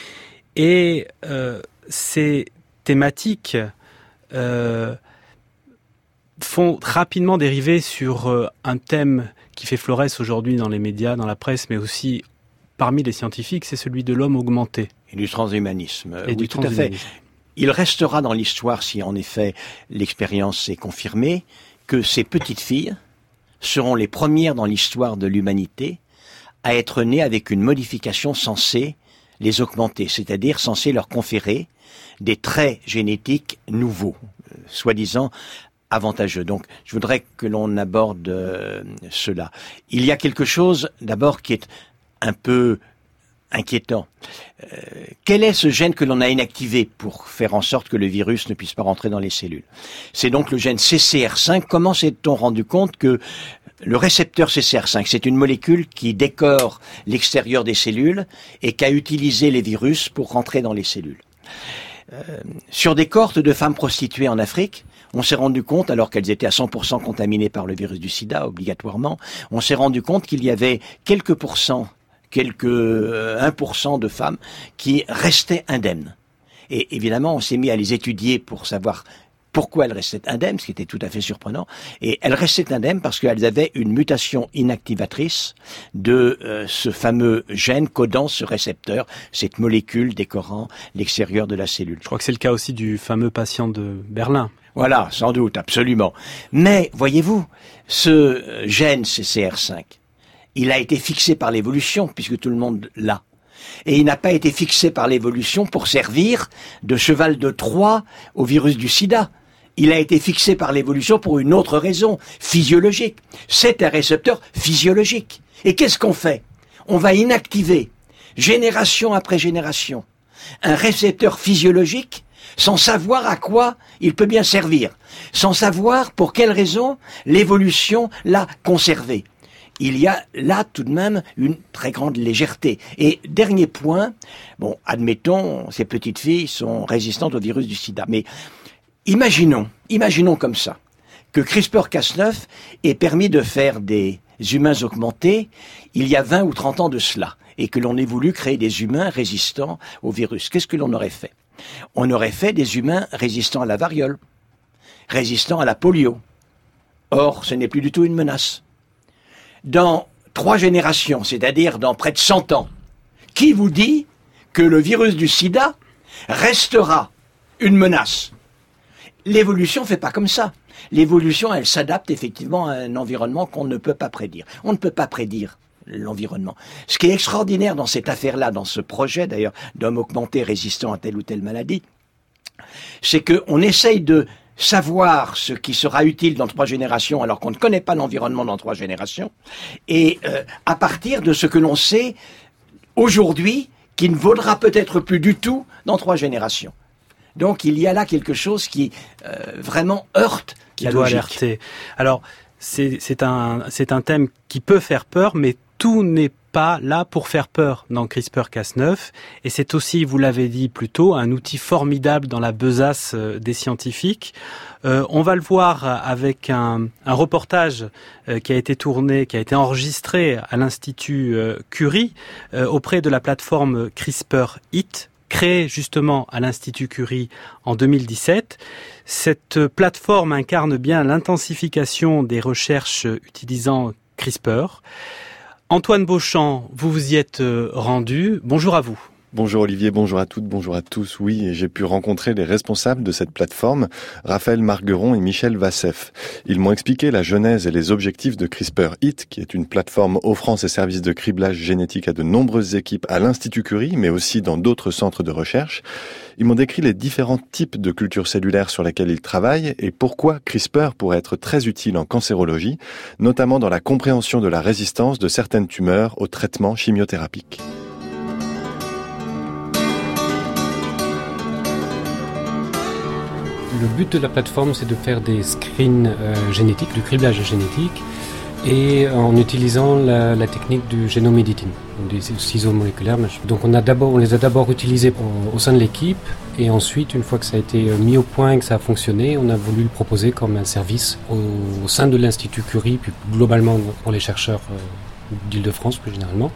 Et euh, ces thématiques euh, font rapidement dériver sur euh, un thème qui fait florès aujourd'hui dans les médias, dans la presse, mais aussi parmi les scientifiques, c'est celui de l'homme augmenté. Et du transhumanisme. Et oui, du tout à fait. Il restera dans l'histoire, si en effet l'expérience est confirmée, que ces petites filles seront les premières dans l'histoire de l'humanité à être nées avec une modification censée les augmenter, c'est-à-dire censée leur conférer des traits génétiques nouveaux, euh, soi-disant avantageux. Donc, je voudrais que l'on aborde euh, cela. Il y a quelque chose, d'abord, qui est un peu inquiétant. Euh, quel est ce gène que l'on a inactivé pour faire en sorte que le virus ne puisse pas rentrer dans les cellules? C'est donc le gène C C R cinq. Comment s'est-on rendu compte que le récepteur C C R cinq, c'est une molécule qui décore l'extérieur des cellules et qu'a utilisé les virus pour rentrer dans les cellules? Euh, sur des cohortes de femmes prostituées en Afrique, on s'est rendu compte, alors qu'elles étaient à cent pour cent contaminées par le virus du sida, obligatoirement, on s'est rendu compte qu'il y avait quelques pourcents quelques un pour cent de femmes qui restaient indemnes. Et évidemment, on s'est mis à les étudier pour savoir pourquoi elles restaient indemnes, ce qui était tout à fait surprenant. Et elles restaient indemnes parce qu'elles avaient une mutation inactivatrice de euh, ce fameux gène codant ce récepteur, cette molécule décorant l'extérieur de la cellule. Je crois que c'est le cas aussi du fameux patient de Berlin. Voilà, sans doute, absolument. Mais, voyez-vous, ce gène C C R cinq, il a été fixé par l'évolution, puisque tout le monde l'a. Et il n'a pas été fixé par l'évolution pour servir de cheval de Troie au virus du sida. Il a été fixé par l'évolution pour une autre raison, physiologique. C'est un récepteur physiologique. Et qu'est-ce qu'on fait? On va inactiver, génération après génération, un récepteur physiologique sans savoir à quoi il peut bien servir, sans savoir pour quelle raison l'évolution l'a conservé. Il y a là tout de même une très grande légèreté. Et dernier point, bon, admettons, ces petites filles sont résistantes au virus du sida, mais imaginons, imaginons comme ça, que CRISPR Cas neuf ait permis de faire des humains augmentés il y a vingt ou trente ans de cela, et que l'on ait voulu créer des humains résistants au virus. Qu'est-ce que l'on aurait fait? On aurait fait des humains résistants à la variole, résistants à la polio. Or, ce n'est plus du tout une menace. Dans trois générations, c'est-à-dire dans près de cent ans, qui vous dit que le virus du sida restera une menace? L'évolution ne fait pas comme ça. L'évolution, elle s'adapte effectivement à un environnement qu'on ne peut pas prédire. On ne peut pas prédire l'environnement. Ce qui est extraordinaire dans cette affaire-là, dans ce projet d'ailleurs d'homme augmenté résistant à telle ou telle maladie, c'est qu'on essaye de savoir ce qui sera utile dans trois générations alors qu'on ne connaît pas l'environnement dans trois générations, et euh, à partir de ce que l'on sait aujourd'hui qui ne vaudra peut-être plus du tout dans trois générations. Donc il y a là quelque chose qui euh, vraiment heurte qui la doit logique. alerter. Alors c'est, c'est un c'est un thème qui peut faire peur, mais tout n'est pas là pour faire peur dans CRISPR Cas neuf, et c'est aussi, vous l'avez dit plus tôt, un outil formidable dans la besace des scientifiques. Euh, on va le voir avec un, un reportage euh, qui a été tourné, qui a été enregistré à l'Institut euh, Curie euh, auprès de la plateforme CRISPR I T, créée justement à l'Institut Curie en deux mille dix-sept. Cette plateforme incarne bien l'intensification des recherches utilisant CRISPR. Antoine Beauchamp, vous vous y êtes rendu. Bonjour à vous. Bonjour Olivier, bonjour à toutes, bonjour à tous. Oui, j'ai pu rencontrer les responsables de cette plateforme, Raphaël Margueron et Michel Vassef. Ils m'ont expliqué la genèse et les objectifs de CRISPR I T, qui est une plateforme offrant ses services de criblage génétique à de nombreuses équipes à l'Institut Curie, mais aussi dans d'autres centres de recherche. Ils m'ont décrit les différents types de cultures cellulaires sur lesquelles ils travaillent et pourquoi CRISPR pourrait être très utile en cancérologie, notamment dans la compréhension de la résistance de certaines tumeurs aux traitements chimiothérapiques. Le but de la plateforme, c'est de faire des screens euh, génétiques, du criblage génétique, et en utilisant la, la technique du génome editing, des ciseaux moléculaires. Donc on, a d'abord, on les a d'abord utilisés au, au sein de l'équipe, et ensuite, une fois que ça a été mis au point et que ça a fonctionné, on a voulu le proposer comme un service au, au sein de l'Institut Curie, puis globalement pour les chercheurs euh, d'Île-de-France plus généralement.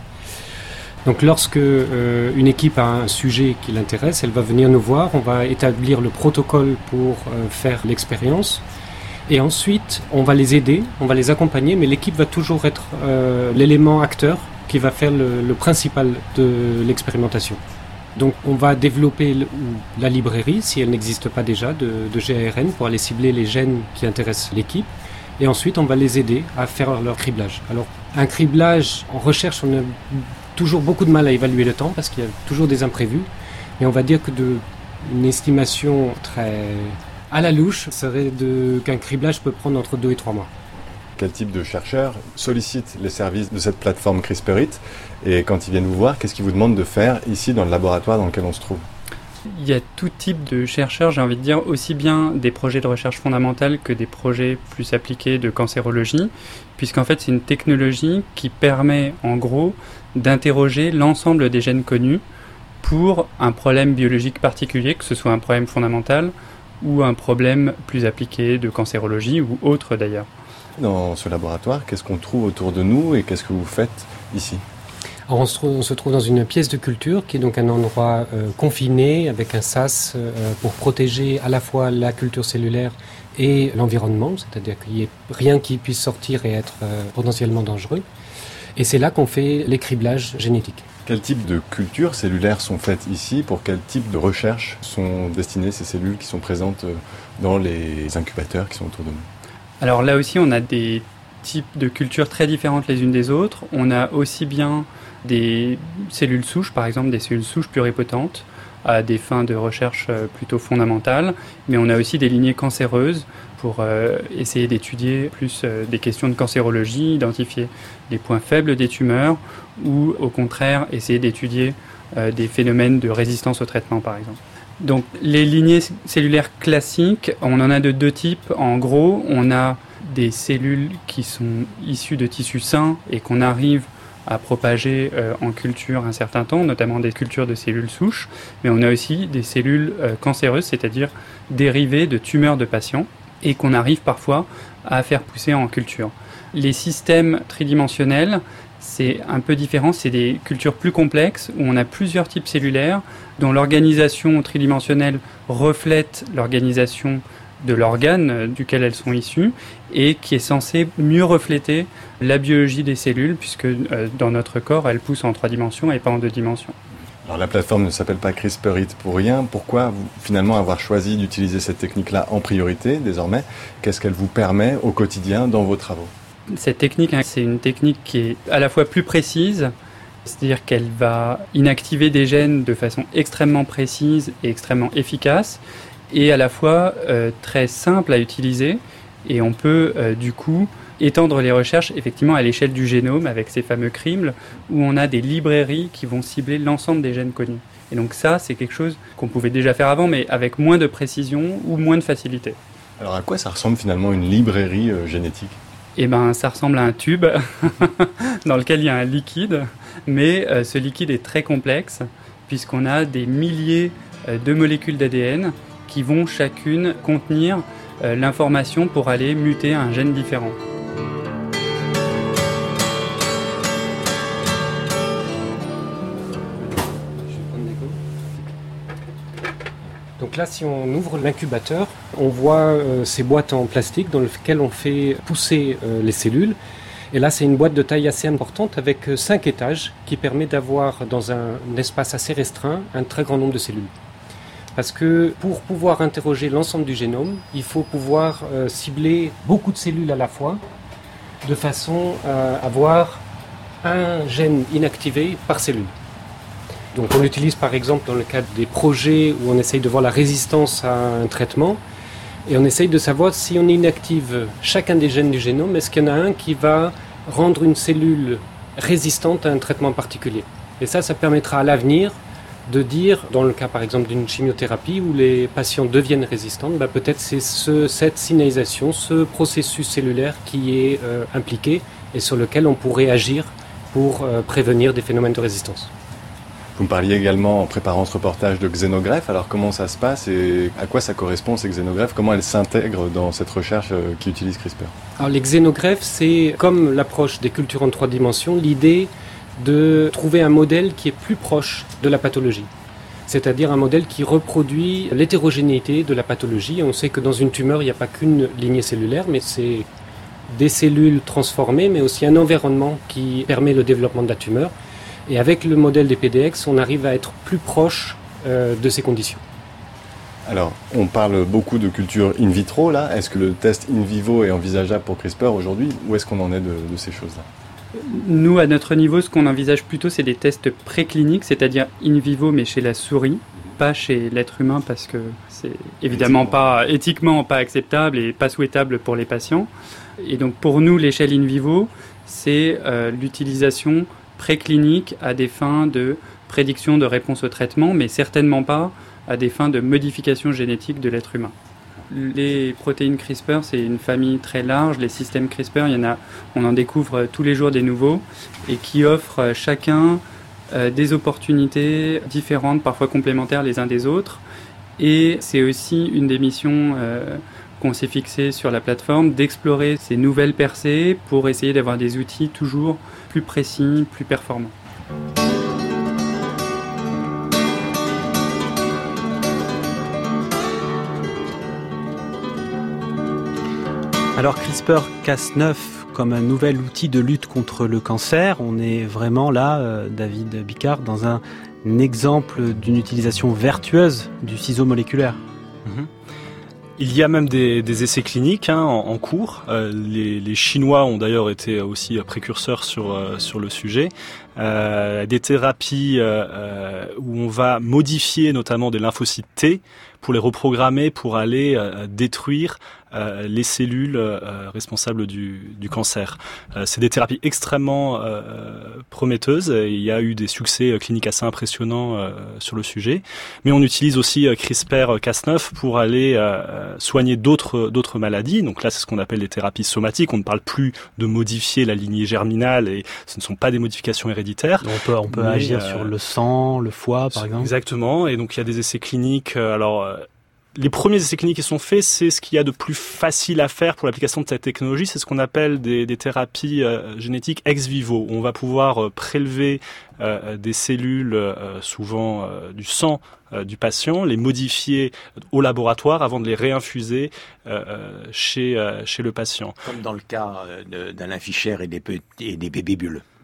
Donc lorsque euh, une équipe a un sujet qui l'intéresse, elle va venir nous voir, on va établir le protocole pour euh, faire l'expérience, et ensuite on va les aider, on va les accompagner, mais l'équipe va toujours être euh, l'élément acteur qui va faire le, le principal de l'expérimentation. Donc on va développer le, la librairie, si elle n'existe pas déjà, de, de G A R N pour aller cibler les gènes qui intéressent l'équipe, et ensuite on va les aider à faire leur criblage. Alors un criblage en recherche, on a toujours beaucoup de mal à évaluer le temps parce qu'il y a toujours des imprévus, mais on va dire que de, une estimation très à la louche serait de, qu'un criblage peut prendre entre deux et trois mois. Quel type de chercheurs sollicitent les services de cette plateforme CRISPR I T, et quand ils viennent vous voir, qu'est-ce qu'ils vous demandent de faire ici dans le laboratoire dans lequel on se trouve? Il y a tout type de chercheurs, j'ai envie de dire, aussi bien des projets de recherche fondamentale que des projets plus appliqués de cancérologie, puisqu'en fait c'est une technologie qui permet en gros d'interroger l'ensemble des gènes connus pour un problème biologique particulier, que ce soit un problème fondamental ou un problème plus appliqué de cancérologie ou autre d'ailleurs. Dans ce laboratoire, qu'est-ce qu'on trouve autour de nous et qu'est-ce que vous faites ici? Alors on, se trouve, on se trouve dans une pièce de culture qui est donc un endroit euh, confiné avec un sas euh, pour protéger à la fois la culture cellulaire et l'environnement, c'est-à-dire qu'il n'y ait rien qui puisse sortir et être euh, potentiellement dangereux. Et c'est là qu'on fait les criblages génétiques. Quel type de cultures cellulaires sont faites ici? Pour quel type de recherche sont destinées ces cellules qui sont présentes dans les incubateurs qui sont autour de nous? Alors là aussi, on a des types de cultures très différentes les unes des autres. On a aussi bien des cellules souches, par exemple des cellules souches pluripotentes, à des fins de recherche plutôt fondamentales, mais on a aussi des lignées cancéreuses pour euh, essayer d'étudier plus euh, des questions de cancérologie, identifier les points faibles des tumeurs, ou au contraire essayer d'étudier euh, des phénomènes de résistance au traitement, par exemple. Donc les lignées cellulaires classiques, on en a de deux types. En gros, on a des cellules qui sont issues de tissus sains et qu'on arrive à propager euh, en culture un certain temps, notamment des cultures de cellules souches, mais on a aussi des cellules euh, cancéreuses, c'est-à-dire dérivées de tumeurs de patients, et qu'on arrive parfois à faire pousser en culture. Les systèmes tridimensionnels, c'est un peu différent, c'est des cultures plus complexes où on a plusieurs types cellulaires dont l'organisation tridimensionnelle reflète l'organisation de l'organe duquel elles sont issues et qui est censée mieux refléter la biologie des cellules puisque euh, dans notre corps, elles poussent en trois dimensions et pas en deux dimensions. Alors la plateforme ne s'appelle pas CRISPR I T pour rien. Pourquoi vous, finalement avoir choisi d'utiliser cette technique-là en priorité désormais? Qu'est-ce qu'elle vous permet au quotidien dans vos travaux? Cette technique, hein, c'est une technique qui est à la fois plus précise, c'est-à-dire qu'elle va inactiver des gènes de façon extrêmement précise et extrêmement efficace, et à la fois euh, très simple à utiliser, et on peut euh, du coup étendre les recherches effectivement à l'échelle du génome avec ces fameux CRIML où on a des librairies qui vont cibler l'ensemble des gènes connus. Et donc ça, c'est quelque chose qu'on pouvait déjà faire avant, mais avec moins de précision ou moins de facilité. Alors à quoi ça ressemble finalement une librairie euh, génétique ? Eh ben, ça ressemble à un tube dans lequel il y a un liquide, mais euh, ce liquide est très complexe puisqu'on a des milliers euh, de molécules d'A D N qui vont chacune contenir euh, l'information pour aller muter un gène différent. Donc là, si on ouvre l'incubateur, on voit euh, ces boîtes en plastique dans lesquelles on fait pousser euh, les cellules. Et là, c'est une boîte de taille assez importante avec euh, cinq étages qui permet d'avoir, dans un, un espace assez restreint, un très grand nombre de cellules. Parce que pour pouvoir interroger l'ensemble du génome, il faut pouvoir euh, cibler beaucoup de cellules à la fois, de façon à avoir un gène inactivé par cellule. Donc on l'utilise par exemple dans le cadre des projets où on essaye de voir la résistance à un traitement et on essaye de savoir si on inactive chacun des gènes du génome, est-ce qu'il y en a un qui va rendre une cellule résistante à un traitement particulier. Et ça, ça permettra à l'avenir de dire, dans le cas par exemple d'une chimiothérapie où les patients deviennent résistants, bah peut-être c'est ce, cette signalisation, ce processus cellulaire qui est euh, impliqué et sur lequel on pourrait agir pour euh, prévenir des phénomènes de résistance. Vous me parliez également en préparant ce reportage de xénogreffes. Alors comment ça se passe et à quoi ça correspond ces xénogreffes ? Comment elles s'intègrent dans cette recherche qui utilise CRISPR ? Alors les xénogreffes, c'est comme l'approche des cultures en trois dimensions, l'idée de trouver un modèle qui est plus proche de la pathologie. C'est-à-dire un modèle qui reproduit l'hétérogénéité de la pathologie. On sait que dans une tumeur, il n'y a pas qu'une lignée cellulaire, mais c'est des cellules transformées, mais aussi un environnement qui permet le développement de la tumeur. Et avec le modèle des P D X, on arrive à être plus proche euh, de ces conditions. Alors, on parle beaucoup de culture in vitro, là. Est-ce que le test in vivo est envisageable pour CRISPR aujourd'hui ? Où est-ce qu'on en est de, de ces choses-là ? Nous, à notre niveau, ce qu'on envisage plutôt, c'est des tests précliniques, c'est-à-dire in vivo, mais chez la souris, pas chez l'être humain, parce que c'est évidemment pas éthiquement pas acceptable et pas souhaitable pour les patients. Et donc, pour nous, l'échelle in vivo, c'est euh, l'utilisation préclinique à des fins de prédiction de réponse au traitement, mais certainement pas à des fins de modification génétique de l'être humain. Les protéines CRISPR, c'est une famille très large. Les systèmes CRISPR, il y en a, on en découvre tous les jours des nouveaux et qui offrent chacun euh, des opportunités différentes, parfois complémentaires les uns des autres. Et c'est aussi une des missions euh, qu'on s'est fixées sur la plateforme, d'explorer ces nouvelles percées pour essayer d'avoir des outils toujours plus précis, plus performants. Alors CRISPR Cas neuf comme un nouvel outil de lutte contre le cancer, on est vraiment là, euh, David Bicard, dans un, un exemple d'une utilisation vertueuse du ciseau moléculaire. Mmh. Il y a même des, des essais cliniques hein, en, en cours. Euh, les, les Chinois ont d'ailleurs été aussi précurseurs sur, euh, sur le sujet. Euh, des thérapies euh, où on va modifier notamment des lymphocytes T pour les reprogrammer pour aller euh, détruire euh, les cellules euh, responsables du, du cancer. Euh, c'est des thérapies extrêmement euh, prometteuses. Il y a eu des succès cliniques assez impressionnants euh, sur le sujet. Mais on utilise aussi euh, CRISPR Cas neuf pour aller euh, soigner d'autres, d'autres maladies. Donc là, c'est ce qu'on appelle les thérapies somatiques. On ne parle plus de modifier la lignée germinale et ce ne sont pas des modifications héréditaires. On peut, on peut mais, agir euh, sur le sang, le foie, par exemple. Exactement. Et donc, il y a des essais cliniques. Euh, alors, euh, les premiers essais cliniques qui sont faits, c'est ce qu'il y a de plus facile à faire pour l'application de cette technologie. C'est ce qu'on appelle des, des thérapies euh, génétiques ex vivo. On va pouvoir euh, prélever euh, des cellules, euh, souvent euh, du sang euh, du patient, les modifier au laboratoire avant de les réinfuser euh, chez, euh, chez le patient. Comme dans le cas d'Alain Fischer et des, et des bébés bulles.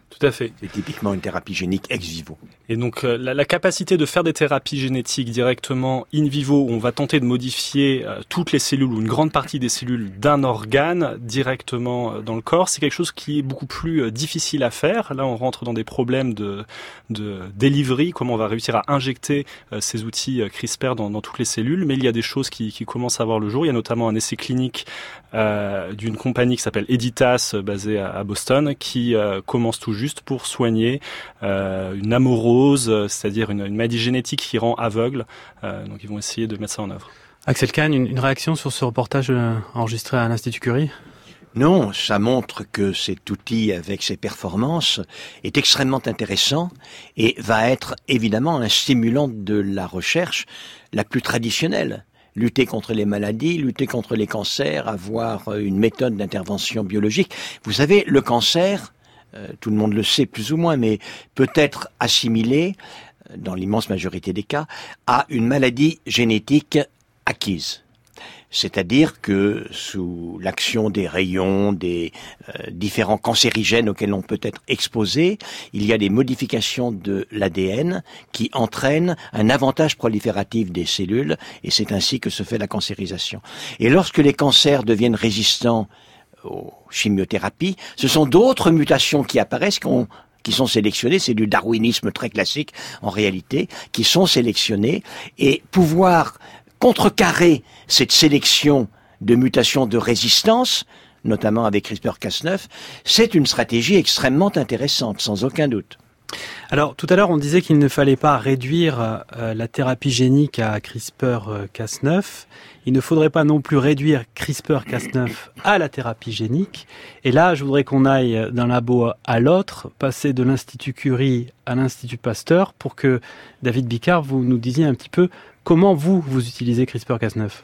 Tout à fait. C'est typiquement une thérapie génique ex vivo. Et donc euh, la, la capacité de faire des thérapies génétiques directement in vivo, où on va tenter de modifier euh, toutes les cellules ou une grande partie des cellules d'un organe directement euh, dans le corps, c'est quelque chose qui est beaucoup plus euh, difficile à faire. Là, on rentre dans des problèmes de, de delivery, comment on va réussir à injecter euh, ces outils euh, CRISPR dans, dans toutes les cellules. Mais il y a des choses qui, qui commencent à voir le jour. Il y a notamment un essai clinique euh, d'une compagnie qui s'appelle Editas, euh, basée à, à Boston, qui euh, commence tout juste pour soigner euh, une amorose, c'est-à-dire une, une maladie génétique qui rend aveugle. Euh, donc ils vont essayer de mettre ça en œuvre. Axel Kahn, une, une réaction sur ce reportage euh, enregistré à l'Institut Curie ? Non, ça montre que cet outil avec ses performances est extrêmement intéressant et va être évidemment un stimulant de la recherche la plus traditionnelle. Lutter contre les maladies, lutter contre les cancers, avoir une méthode d'intervention biologique. Vous savez, le cancer, euh, tout le monde le sait plus ou moins, mais peut être assimilé, dans l'immense majorité des cas, à une maladie génétique acquise. C'est-à-dire que sous l'action des rayons, des euh, différents cancérigènes auxquels on peut être exposé, il y a des modifications de l'A D N qui entraînent un avantage prolifératif des cellules, et c'est ainsi que se fait la cancérisation. Et lorsque les cancers deviennent résistants aux chimiothérapies, ce sont d'autres mutations qui apparaissent, qu'on qui sont sélectionnées, c'est du darwinisme très classique en réalité, qui sont sélectionnées, et pouvoir contrecarrer cette sélection de mutations de résistance, notamment avec CRISPR Cas neuf, c'est une stratégie extrêmement intéressante, sans aucun doute. Alors, tout à l'heure, on disait qu'il ne fallait pas réduire euh, la thérapie génique à CRISPR Cas neuf. Il ne faudrait pas non plus réduire CRISPR Cas neuf à la thérapie génique. Et là, je voudrais qu'on aille d'un labo à l'autre, passer de l'Institut Curie à l'Institut Pasteur, pour que, David Bicard, vous nous disiez un petit peu comment vous, vous utilisez CRISPR Cas neuf.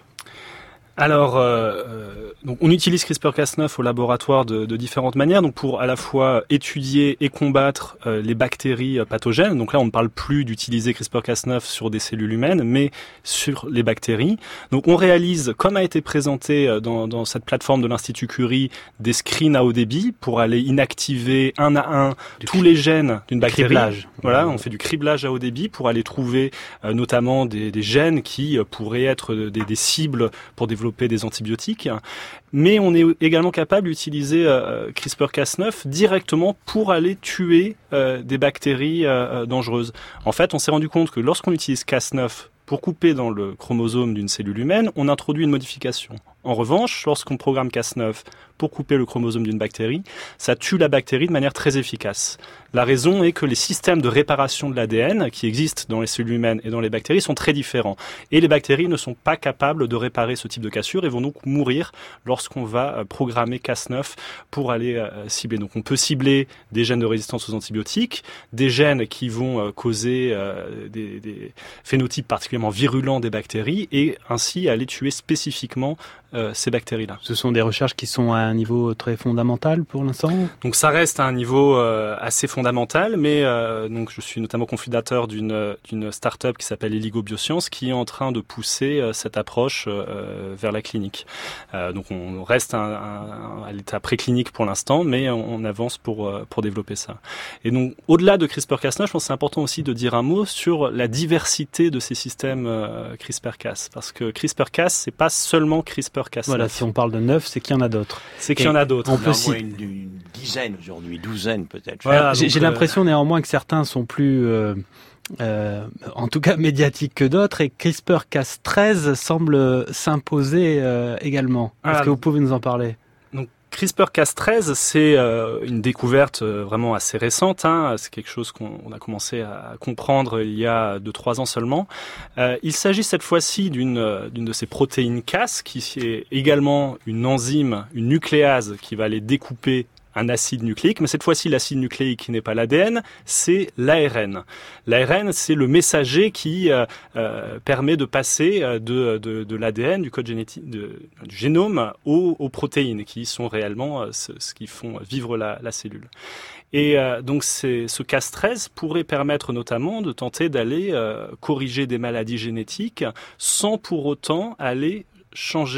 Alors, euh, donc on utilise CRISPR Cas neuf au laboratoire de, de différentes manières, donc pour à la fois étudier et combattre euh, les bactéries euh, pathogènes. Donc là, on ne parle plus d'utiliser CRISPR Cas neuf sur des cellules humaines, mais sur les bactéries. Donc on réalise, comme a été présenté euh, dans, dans cette plateforme de l'Institut Curie, des screens à haut débit pour aller inactiver un à un du tous les gènes d'une bactérie. Criblage. Voilà, on fait du criblage à haut débit pour aller trouver euh, notamment des, des gènes qui euh, pourraient être des, des cibles pour développer des antibiotiques, mais on est également capable d'utiliser euh, CRISPR Cas neuf directement pour aller tuer euh, des bactéries euh, dangereuses. En fait, on s'est rendu compte que lorsqu'on utilise Cas neuf pour couper dans le chromosome d'une cellule humaine, on introduit une modification. En revanche, lorsqu'on programme Cas neuf pour couper le chromosome d'une bactérie, ça tue la bactérie de manière très efficace. La raison est que les systèmes de réparation de l'A D N qui existent dans les cellules humaines et dans les bactéries sont très différents. Et les bactéries ne sont pas capables de réparer ce type de cassure et vont donc mourir lorsqu'on va programmer Cas neuf pour aller euh, cibler. Donc on peut cibler des gènes de résistance aux antibiotiques, des gènes qui vont euh, causer euh, des, des phénotypes particulièrement virulents des bactéries et ainsi aller tuer spécifiquement euh, ces bactéries-là. Ce sont des recherches qui sont à un niveau très fondamental pour l'instant ? Donc ça reste à un niveau euh, assez fondamental, mais euh, donc je suis notamment cofondateur d'une d'une start-up qui s'appelle Eligo Biosciences, qui est en train de pousser euh, cette approche euh, vers la clinique. Euh, donc on reste un, un, à l'état préclinique pour l'instant, mais on, on avance pour euh, pour développer ça. Et donc au-delà de CRISPR Cas neuf, je pense que c'est important aussi de dire un mot sur la diversité de ces systèmes euh, CRISPR Cas, parce que CRISPR Cas c'est pas seulement CRISPR Cas neuf. Voilà, si on parle de neuf, c'est qu'il y en a d'autres. C'est qu'il y en a d'autres. On peut citer une, une dizaine aujourd'hui, douzaine peut-être. Voilà, j'ai, j'ai l'impression euh... néanmoins que certains sont plus, euh, euh, en tout cas médiatiques que d'autres, et CRISPR Cas treize semble s'imposer euh, également. Est-ce ah, que vous pouvez nous en parler ? Donc, CRISPR Cas treize, c'est euh, une découverte euh, vraiment assez récente. Hein. C'est quelque chose qu'on on a commencé à comprendre il y a deux trois ans seulement. Euh, il s'agit cette fois-ci d'une, d'une de ces protéines Cas, qui est également une enzyme, une nucléase qui va aller découper un acide nucléique, mais cette fois-ci l'acide nucléique qui n'est pas l'A D N, c'est l'A R N. L'A R N, c'est le messager qui euh, euh, permet de passer de, de, de l'A D N, du code génétique, de, du génome, aux, aux protéines, qui sont réellement ce, ce qui font vivre la, la cellule. Et euh, donc c'est, ce Cas treize pourrait permettre notamment de tenter d'aller euh, corriger des maladies génétiques sans pour autant aller changer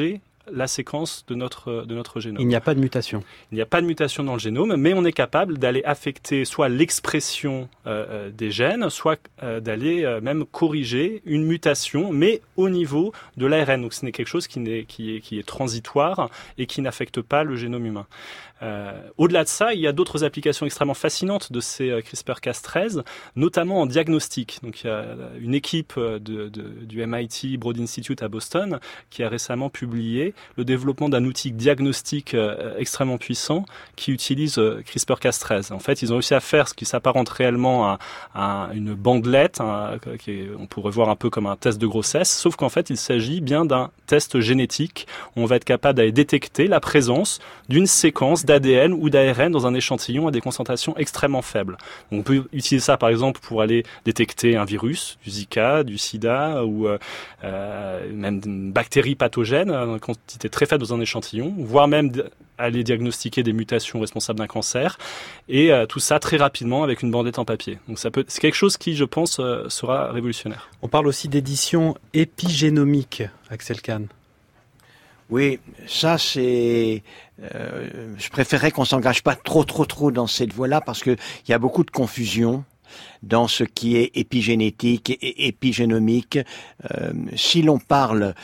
la séquence de notre, de notre génome. Il n'y a pas de mutation. Il n'y a pas de mutation dans le génome, mais on est capable d'aller affecter soit l'expression euh, des gènes, soit euh, d'aller euh, même corriger une mutation, mais au niveau de l'A R N. Donc ce n'est quelque chose qui, n'est, qui, est, qui est transitoire et qui n'affecte pas le génome humain. Euh, au-delà de ça, il y a d'autres applications extrêmement fascinantes de ces euh, CRISPR Cas treize, notamment en diagnostic. Donc il y a une équipe de, de, du M I T Broad Institute à Boston qui a récemment publié le développement d'un outil diagnostique euh, extrêmement puissant qui utilise euh, CRISPR Cas treize. En fait, ils ont réussi à faire ce qui s'apparente réellement à, à une bandelette, hein, qui est, on pourrait voir un peu comme un test de grossesse, sauf qu'en fait, il s'agit bien d'un test génétique. On va être capable d'aller détecter la présence d'une séquence d'A D N ou d'A R N dans un échantillon à des concentrations extrêmement faibles. On peut utiliser ça par exemple pour aller détecter un virus, du Zika, du Sida ou euh, même une bactérie pathogène à une quantité très faible dans un échantillon, voire même aller diagnostiquer des mutations responsables d'un cancer et euh, tout ça très rapidement avec une bandelette en papier. Donc ça peut, c'est quelque chose qui, je pense, euh, sera révolutionnaire. On parle aussi d'édition épigénomique, Axel Kahn. Oui, ça c'est. Euh, je préférerais qu'on s'engage pas trop, trop, trop dans cette voie-là parce que il y a beaucoup de confusion dans ce qui est épigénétique et épigénomique. Euh, si l'on parle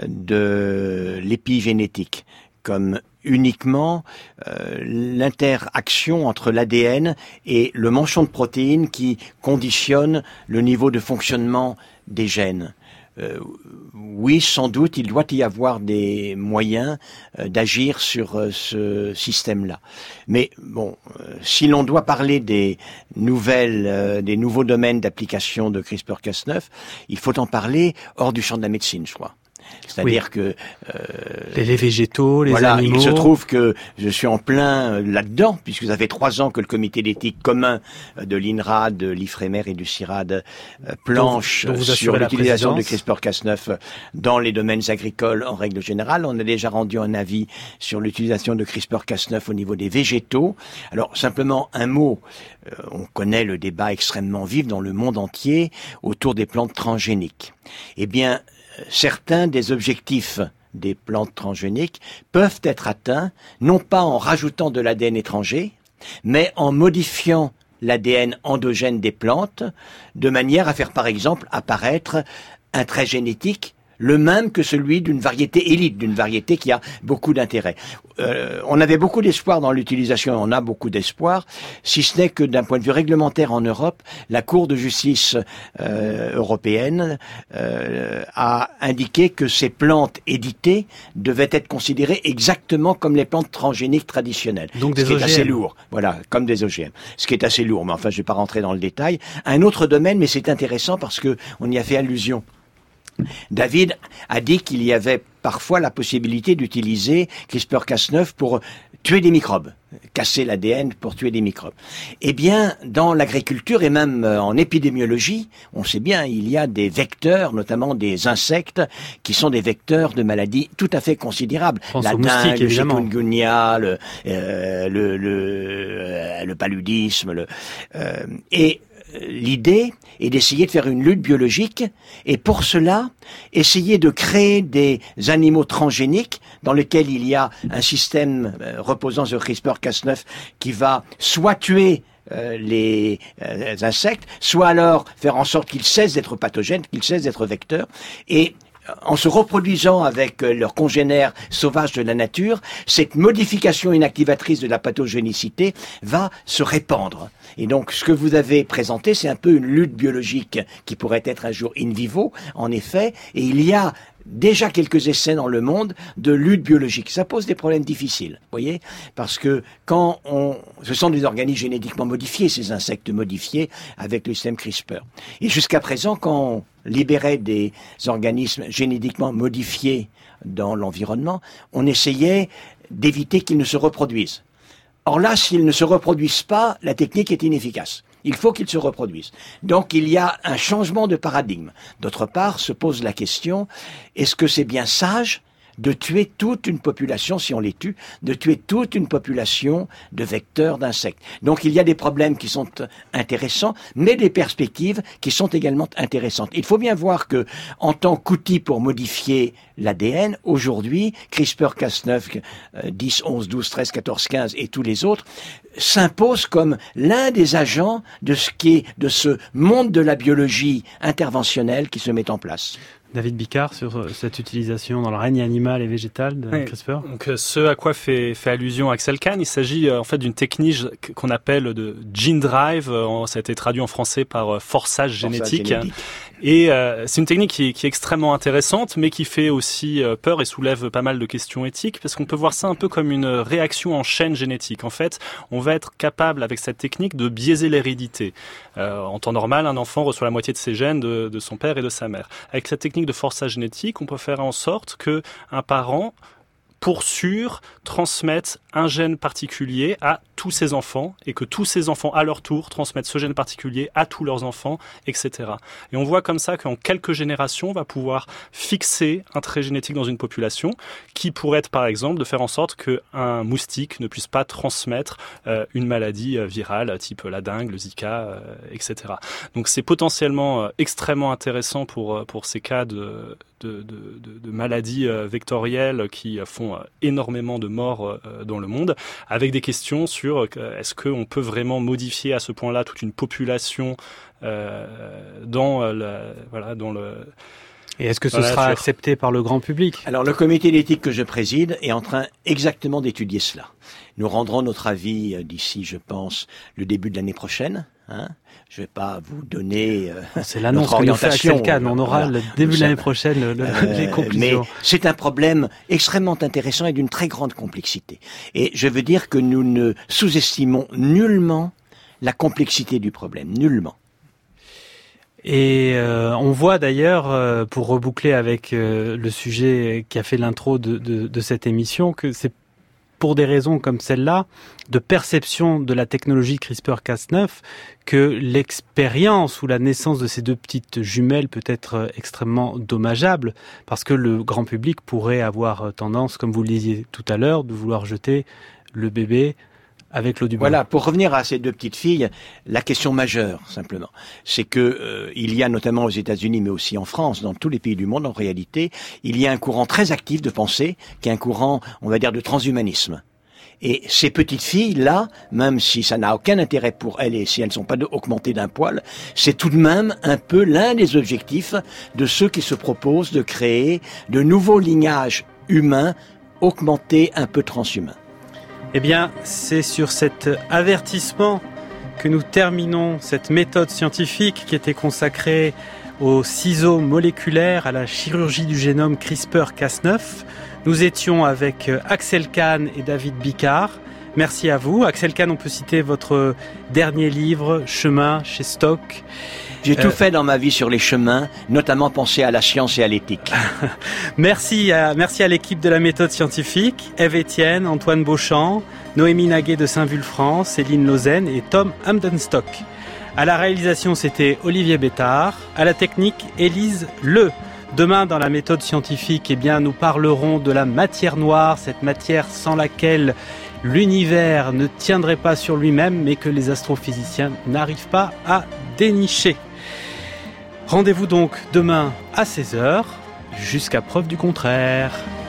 de l'épigénétique comme uniquement euh, l'interaction entre l'A D N et le manchon de protéines qui conditionne le niveau de fonctionnement des gènes. Euh, oui, sans doute, il doit y avoir des moyens euh, d'agir sur euh, ce système-là. Mais bon, euh, si l'on doit parler des nouvelles, euh, des nouveaux domaines d'application de CRISPR Cas neuf, il faut en parler hors du champ de la médecine, je crois. C'est-à-dire oui. que euh, les, les végétaux, les voilà, animaux. Il se trouve que je suis en plein là-dedans, puisque ça fait trois ans que le comité d'éthique commun de l'INRA, de l'IFREMER et du CIRAD euh, planche dont, dont sur l'utilisation de CRISPR Cas neuf dans les domaines agricoles en règle générale. On a déjà rendu un avis sur l'utilisation de CRISPR Cas neuf au niveau des végétaux. Alors simplement un mot, euh, on connaît le débat extrêmement vif dans le monde entier autour des plantes transgéniques. Eh bien, certains des objectifs des plantes transgéniques peuvent être atteints, non pas en rajoutant de l'A D N étranger, mais en modifiant l'A D N endogène des plantes, de manière à faire par exemple apparaître un trait génétique le même que celui d'une variété élite, d'une variété qui a beaucoup d'intérêt. Euh, on avait beaucoup d'espoir dans l'utilisation, on a beaucoup d'espoir, si ce n'est que d'un point de vue réglementaire en Europe, la Cour de justice euh, européenne euh, a indiqué que ces plantes éditées devaient être considérées exactement comme les plantes transgéniques traditionnelles. Donc des ce qui O G M. est assez lourd, voilà, comme des O G M. Ce qui est assez lourd, mais enfin je ne vais pas rentrer dans le détail. Un autre domaine, mais c'est intéressant parce que on y a fait allusion. David a dit qu'il y avait parfois la possibilité d'utiliser CRISPR Cas neuf pour tuer des microbes, casser l'A D N pour tuer des microbes. Eh bien, dans l'agriculture et même en épidémiologie, on sait bien, il y a des vecteurs, notamment des insectes, qui sont des vecteurs de maladies tout à fait considérables. La dengue, le chikungunya, le, euh, le, le, euh, le paludisme, le, euh, et l'idée est d'essayer de faire une lutte biologique et pour cela, essayer de créer des animaux transgéniques dans lesquels il y a un système reposant sur CRISPR Cas neuf qui va soit tuer euh, les euh, insectes, soit alors faire en sorte qu'ils cessent d'être pathogènes, qu'ils cessent d'être vecteurs et en se reproduisant avec leurs congénères sauvages de la nature, cette modification inactivatrice de la pathogénicité va se répandre. Et donc, ce que vous avez présenté, c'est un peu une lutte biologique qui pourrait être un jour in vivo, en effet, et il y a déjà quelques essais dans le monde de lutte biologique. Ça pose des problèmes difficiles, vous voyez, parce que quand on, ce sont des organismes génétiquement modifiés, ces insectes modifiés avec le système CRISPR. Et jusqu'à présent, quand on libérait des organismes génétiquement modifiés dans l'environnement, on essayait d'éviter qu'ils ne se reproduisent. Or là, s'ils ne se reproduisent pas, la technique est inefficace. Il faut qu'ils se reproduisent. Donc il y a un changement de paradigme. D'autre part, se pose la question, est-ce que c'est bien sage de tuer toute une population, si on les tue, de tuer toute une population de vecteurs d'insectes. Donc il y a des problèmes qui sont intéressants, mais des perspectives qui sont également intéressantes. Il faut bien voir que, en tant qu'outil pour modifier l'A D N, aujourd'hui, CRISPR Cas neuf, euh, dix, onze, douze, treize, quatorze, quinze et tous les autres, s'impose comme l'un des agents de ce qui est, de ce monde de la biologie interventionnelle qui se met en place. David Bicard, sur cette utilisation dans le règne animal et végétal de oui. CRISPR. Donc, ce à quoi fait, fait allusion Axel Kahn, il s'agit en fait d'une technique qu'on appelle de gene drive. Ça a été traduit en français par forçage, forçage génétique. génétique. Et euh, c'est une technique qui, qui est extrêmement intéressante, mais qui fait aussi euh, peur et soulève pas mal de questions éthiques, parce qu'on peut voir ça un peu comme une réaction en chaîne génétique. En fait, on va être capable avec cette technique de biaiser l'hérédité. Euh, en temps normal, un enfant reçoit la moitié de ses gènes de, de son père et de sa mère. Avec cette technique de forçage génétique, on peut faire en sorte que un parent, pour sûr, transmettent un gène particulier à tous ses enfants et que tous ses enfants, à leur tour, transmettent ce gène particulier à tous leurs enfants, et cetera. Et on voit comme ça qu'en quelques générations, on va pouvoir fixer un trait génétique dans une population qui pourrait être, par exemple, de faire en sorte qu'un moustique ne puisse pas transmettre euh, une maladie euh, virale type la dengue, le Zika, euh, et cetera. Donc c'est potentiellement euh, extrêmement intéressant pour, pour ces cas de... De, de, de, de maladies euh, vectorielles qui euh, font euh, énormément de morts euh, dans le monde, avec des questions sur euh, est-ce qu'on peut vraiment modifier à ce point-là toute une population euh, dans, euh, la, voilà, dans le... Et est-ce que ce voilà, sera sur... accepté par le grand public? Alors le comité d'éthique que je préside est en train exactement d'étudier cela. Nous rendrons notre avis euh, d'ici, je pense, le début de l'année prochaine. Hein, je ne vais pas vous donner euh, c'est l'annonce que nous fait Axel Kahn. On aura voilà, le début de l'année prochaine le, le, euh, les conclusions. Mais c'est un problème extrêmement intéressant et d'une très grande complexité. Et je veux dire que nous ne sous-estimons nullement la complexité du problème, nullement. Et euh, on voit d'ailleurs, euh, pour reboucler avec euh, le sujet qui a fait l'intro de, de, de cette émission, que c'est pour des raisons comme celle-là, de perception de la technologie CRISPR Cas neuf, que l'expérience ou la naissance de ces deux petites jumelles peut être extrêmement dommageable, parce que le grand public pourrait avoir tendance, comme vous le disiez tout à l'heure, de vouloir jeter le bébé avec l'eau du bain. Voilà, pour revenir à ces deux petites filles, la question majeure, simplement, c'est que euh, il y a notamment aux États-Unis, mais aussi en France, dans tous les pays du monde, en réalité, il y a un courant très actif de pensée, qui est un courant, on va dire, de transhumanisme. Et ces petites filles-là, même si ça n'a aucun intérêt pour elles et si elles ne sont pas augmentées d'un poil, c'est tout de même un peu l'un des objectifs de ceux qui se proposent de créer de nouveaux lignages humains augmentés, un peu transhumains. Eh bien, c'est sur cet avertissement que nous terminons cette méthode scientifique qui était consacrée aux ciseaux moléculaires, à la chirurgie du génome CRISPR Cas neuf. Nous étions avec Axel Kahn et David Bicard. Merci à vous. Axel Kahn, on peut citer votre dernier livre, Chemin, chez Stock. J'ai tout euh... fait dans ma vie sur les chemins, notamment penser à la science et à l'éthique. merci, à, merci à l'équipe de la méthode scientifique, Ève Etienne, Antoine Beauchamp, Noémie Naguet de Saint-Vulfranc, Céline Lausanne et Tom Hamdenstock. À la réalisation, c'était Olivier Bétard. À la technique, Élise Le. Demain, dans la méthode scientifique, eh bien, nous parlerons de la matière noire, cette matière sans laquelle l'univers ne tiendrait pas sur lui-même, mais que les astrophysiciens n'arrivent pas à dénicher. Rendez-vous donc demain à seize heures, jusqu'à preuve du contraire.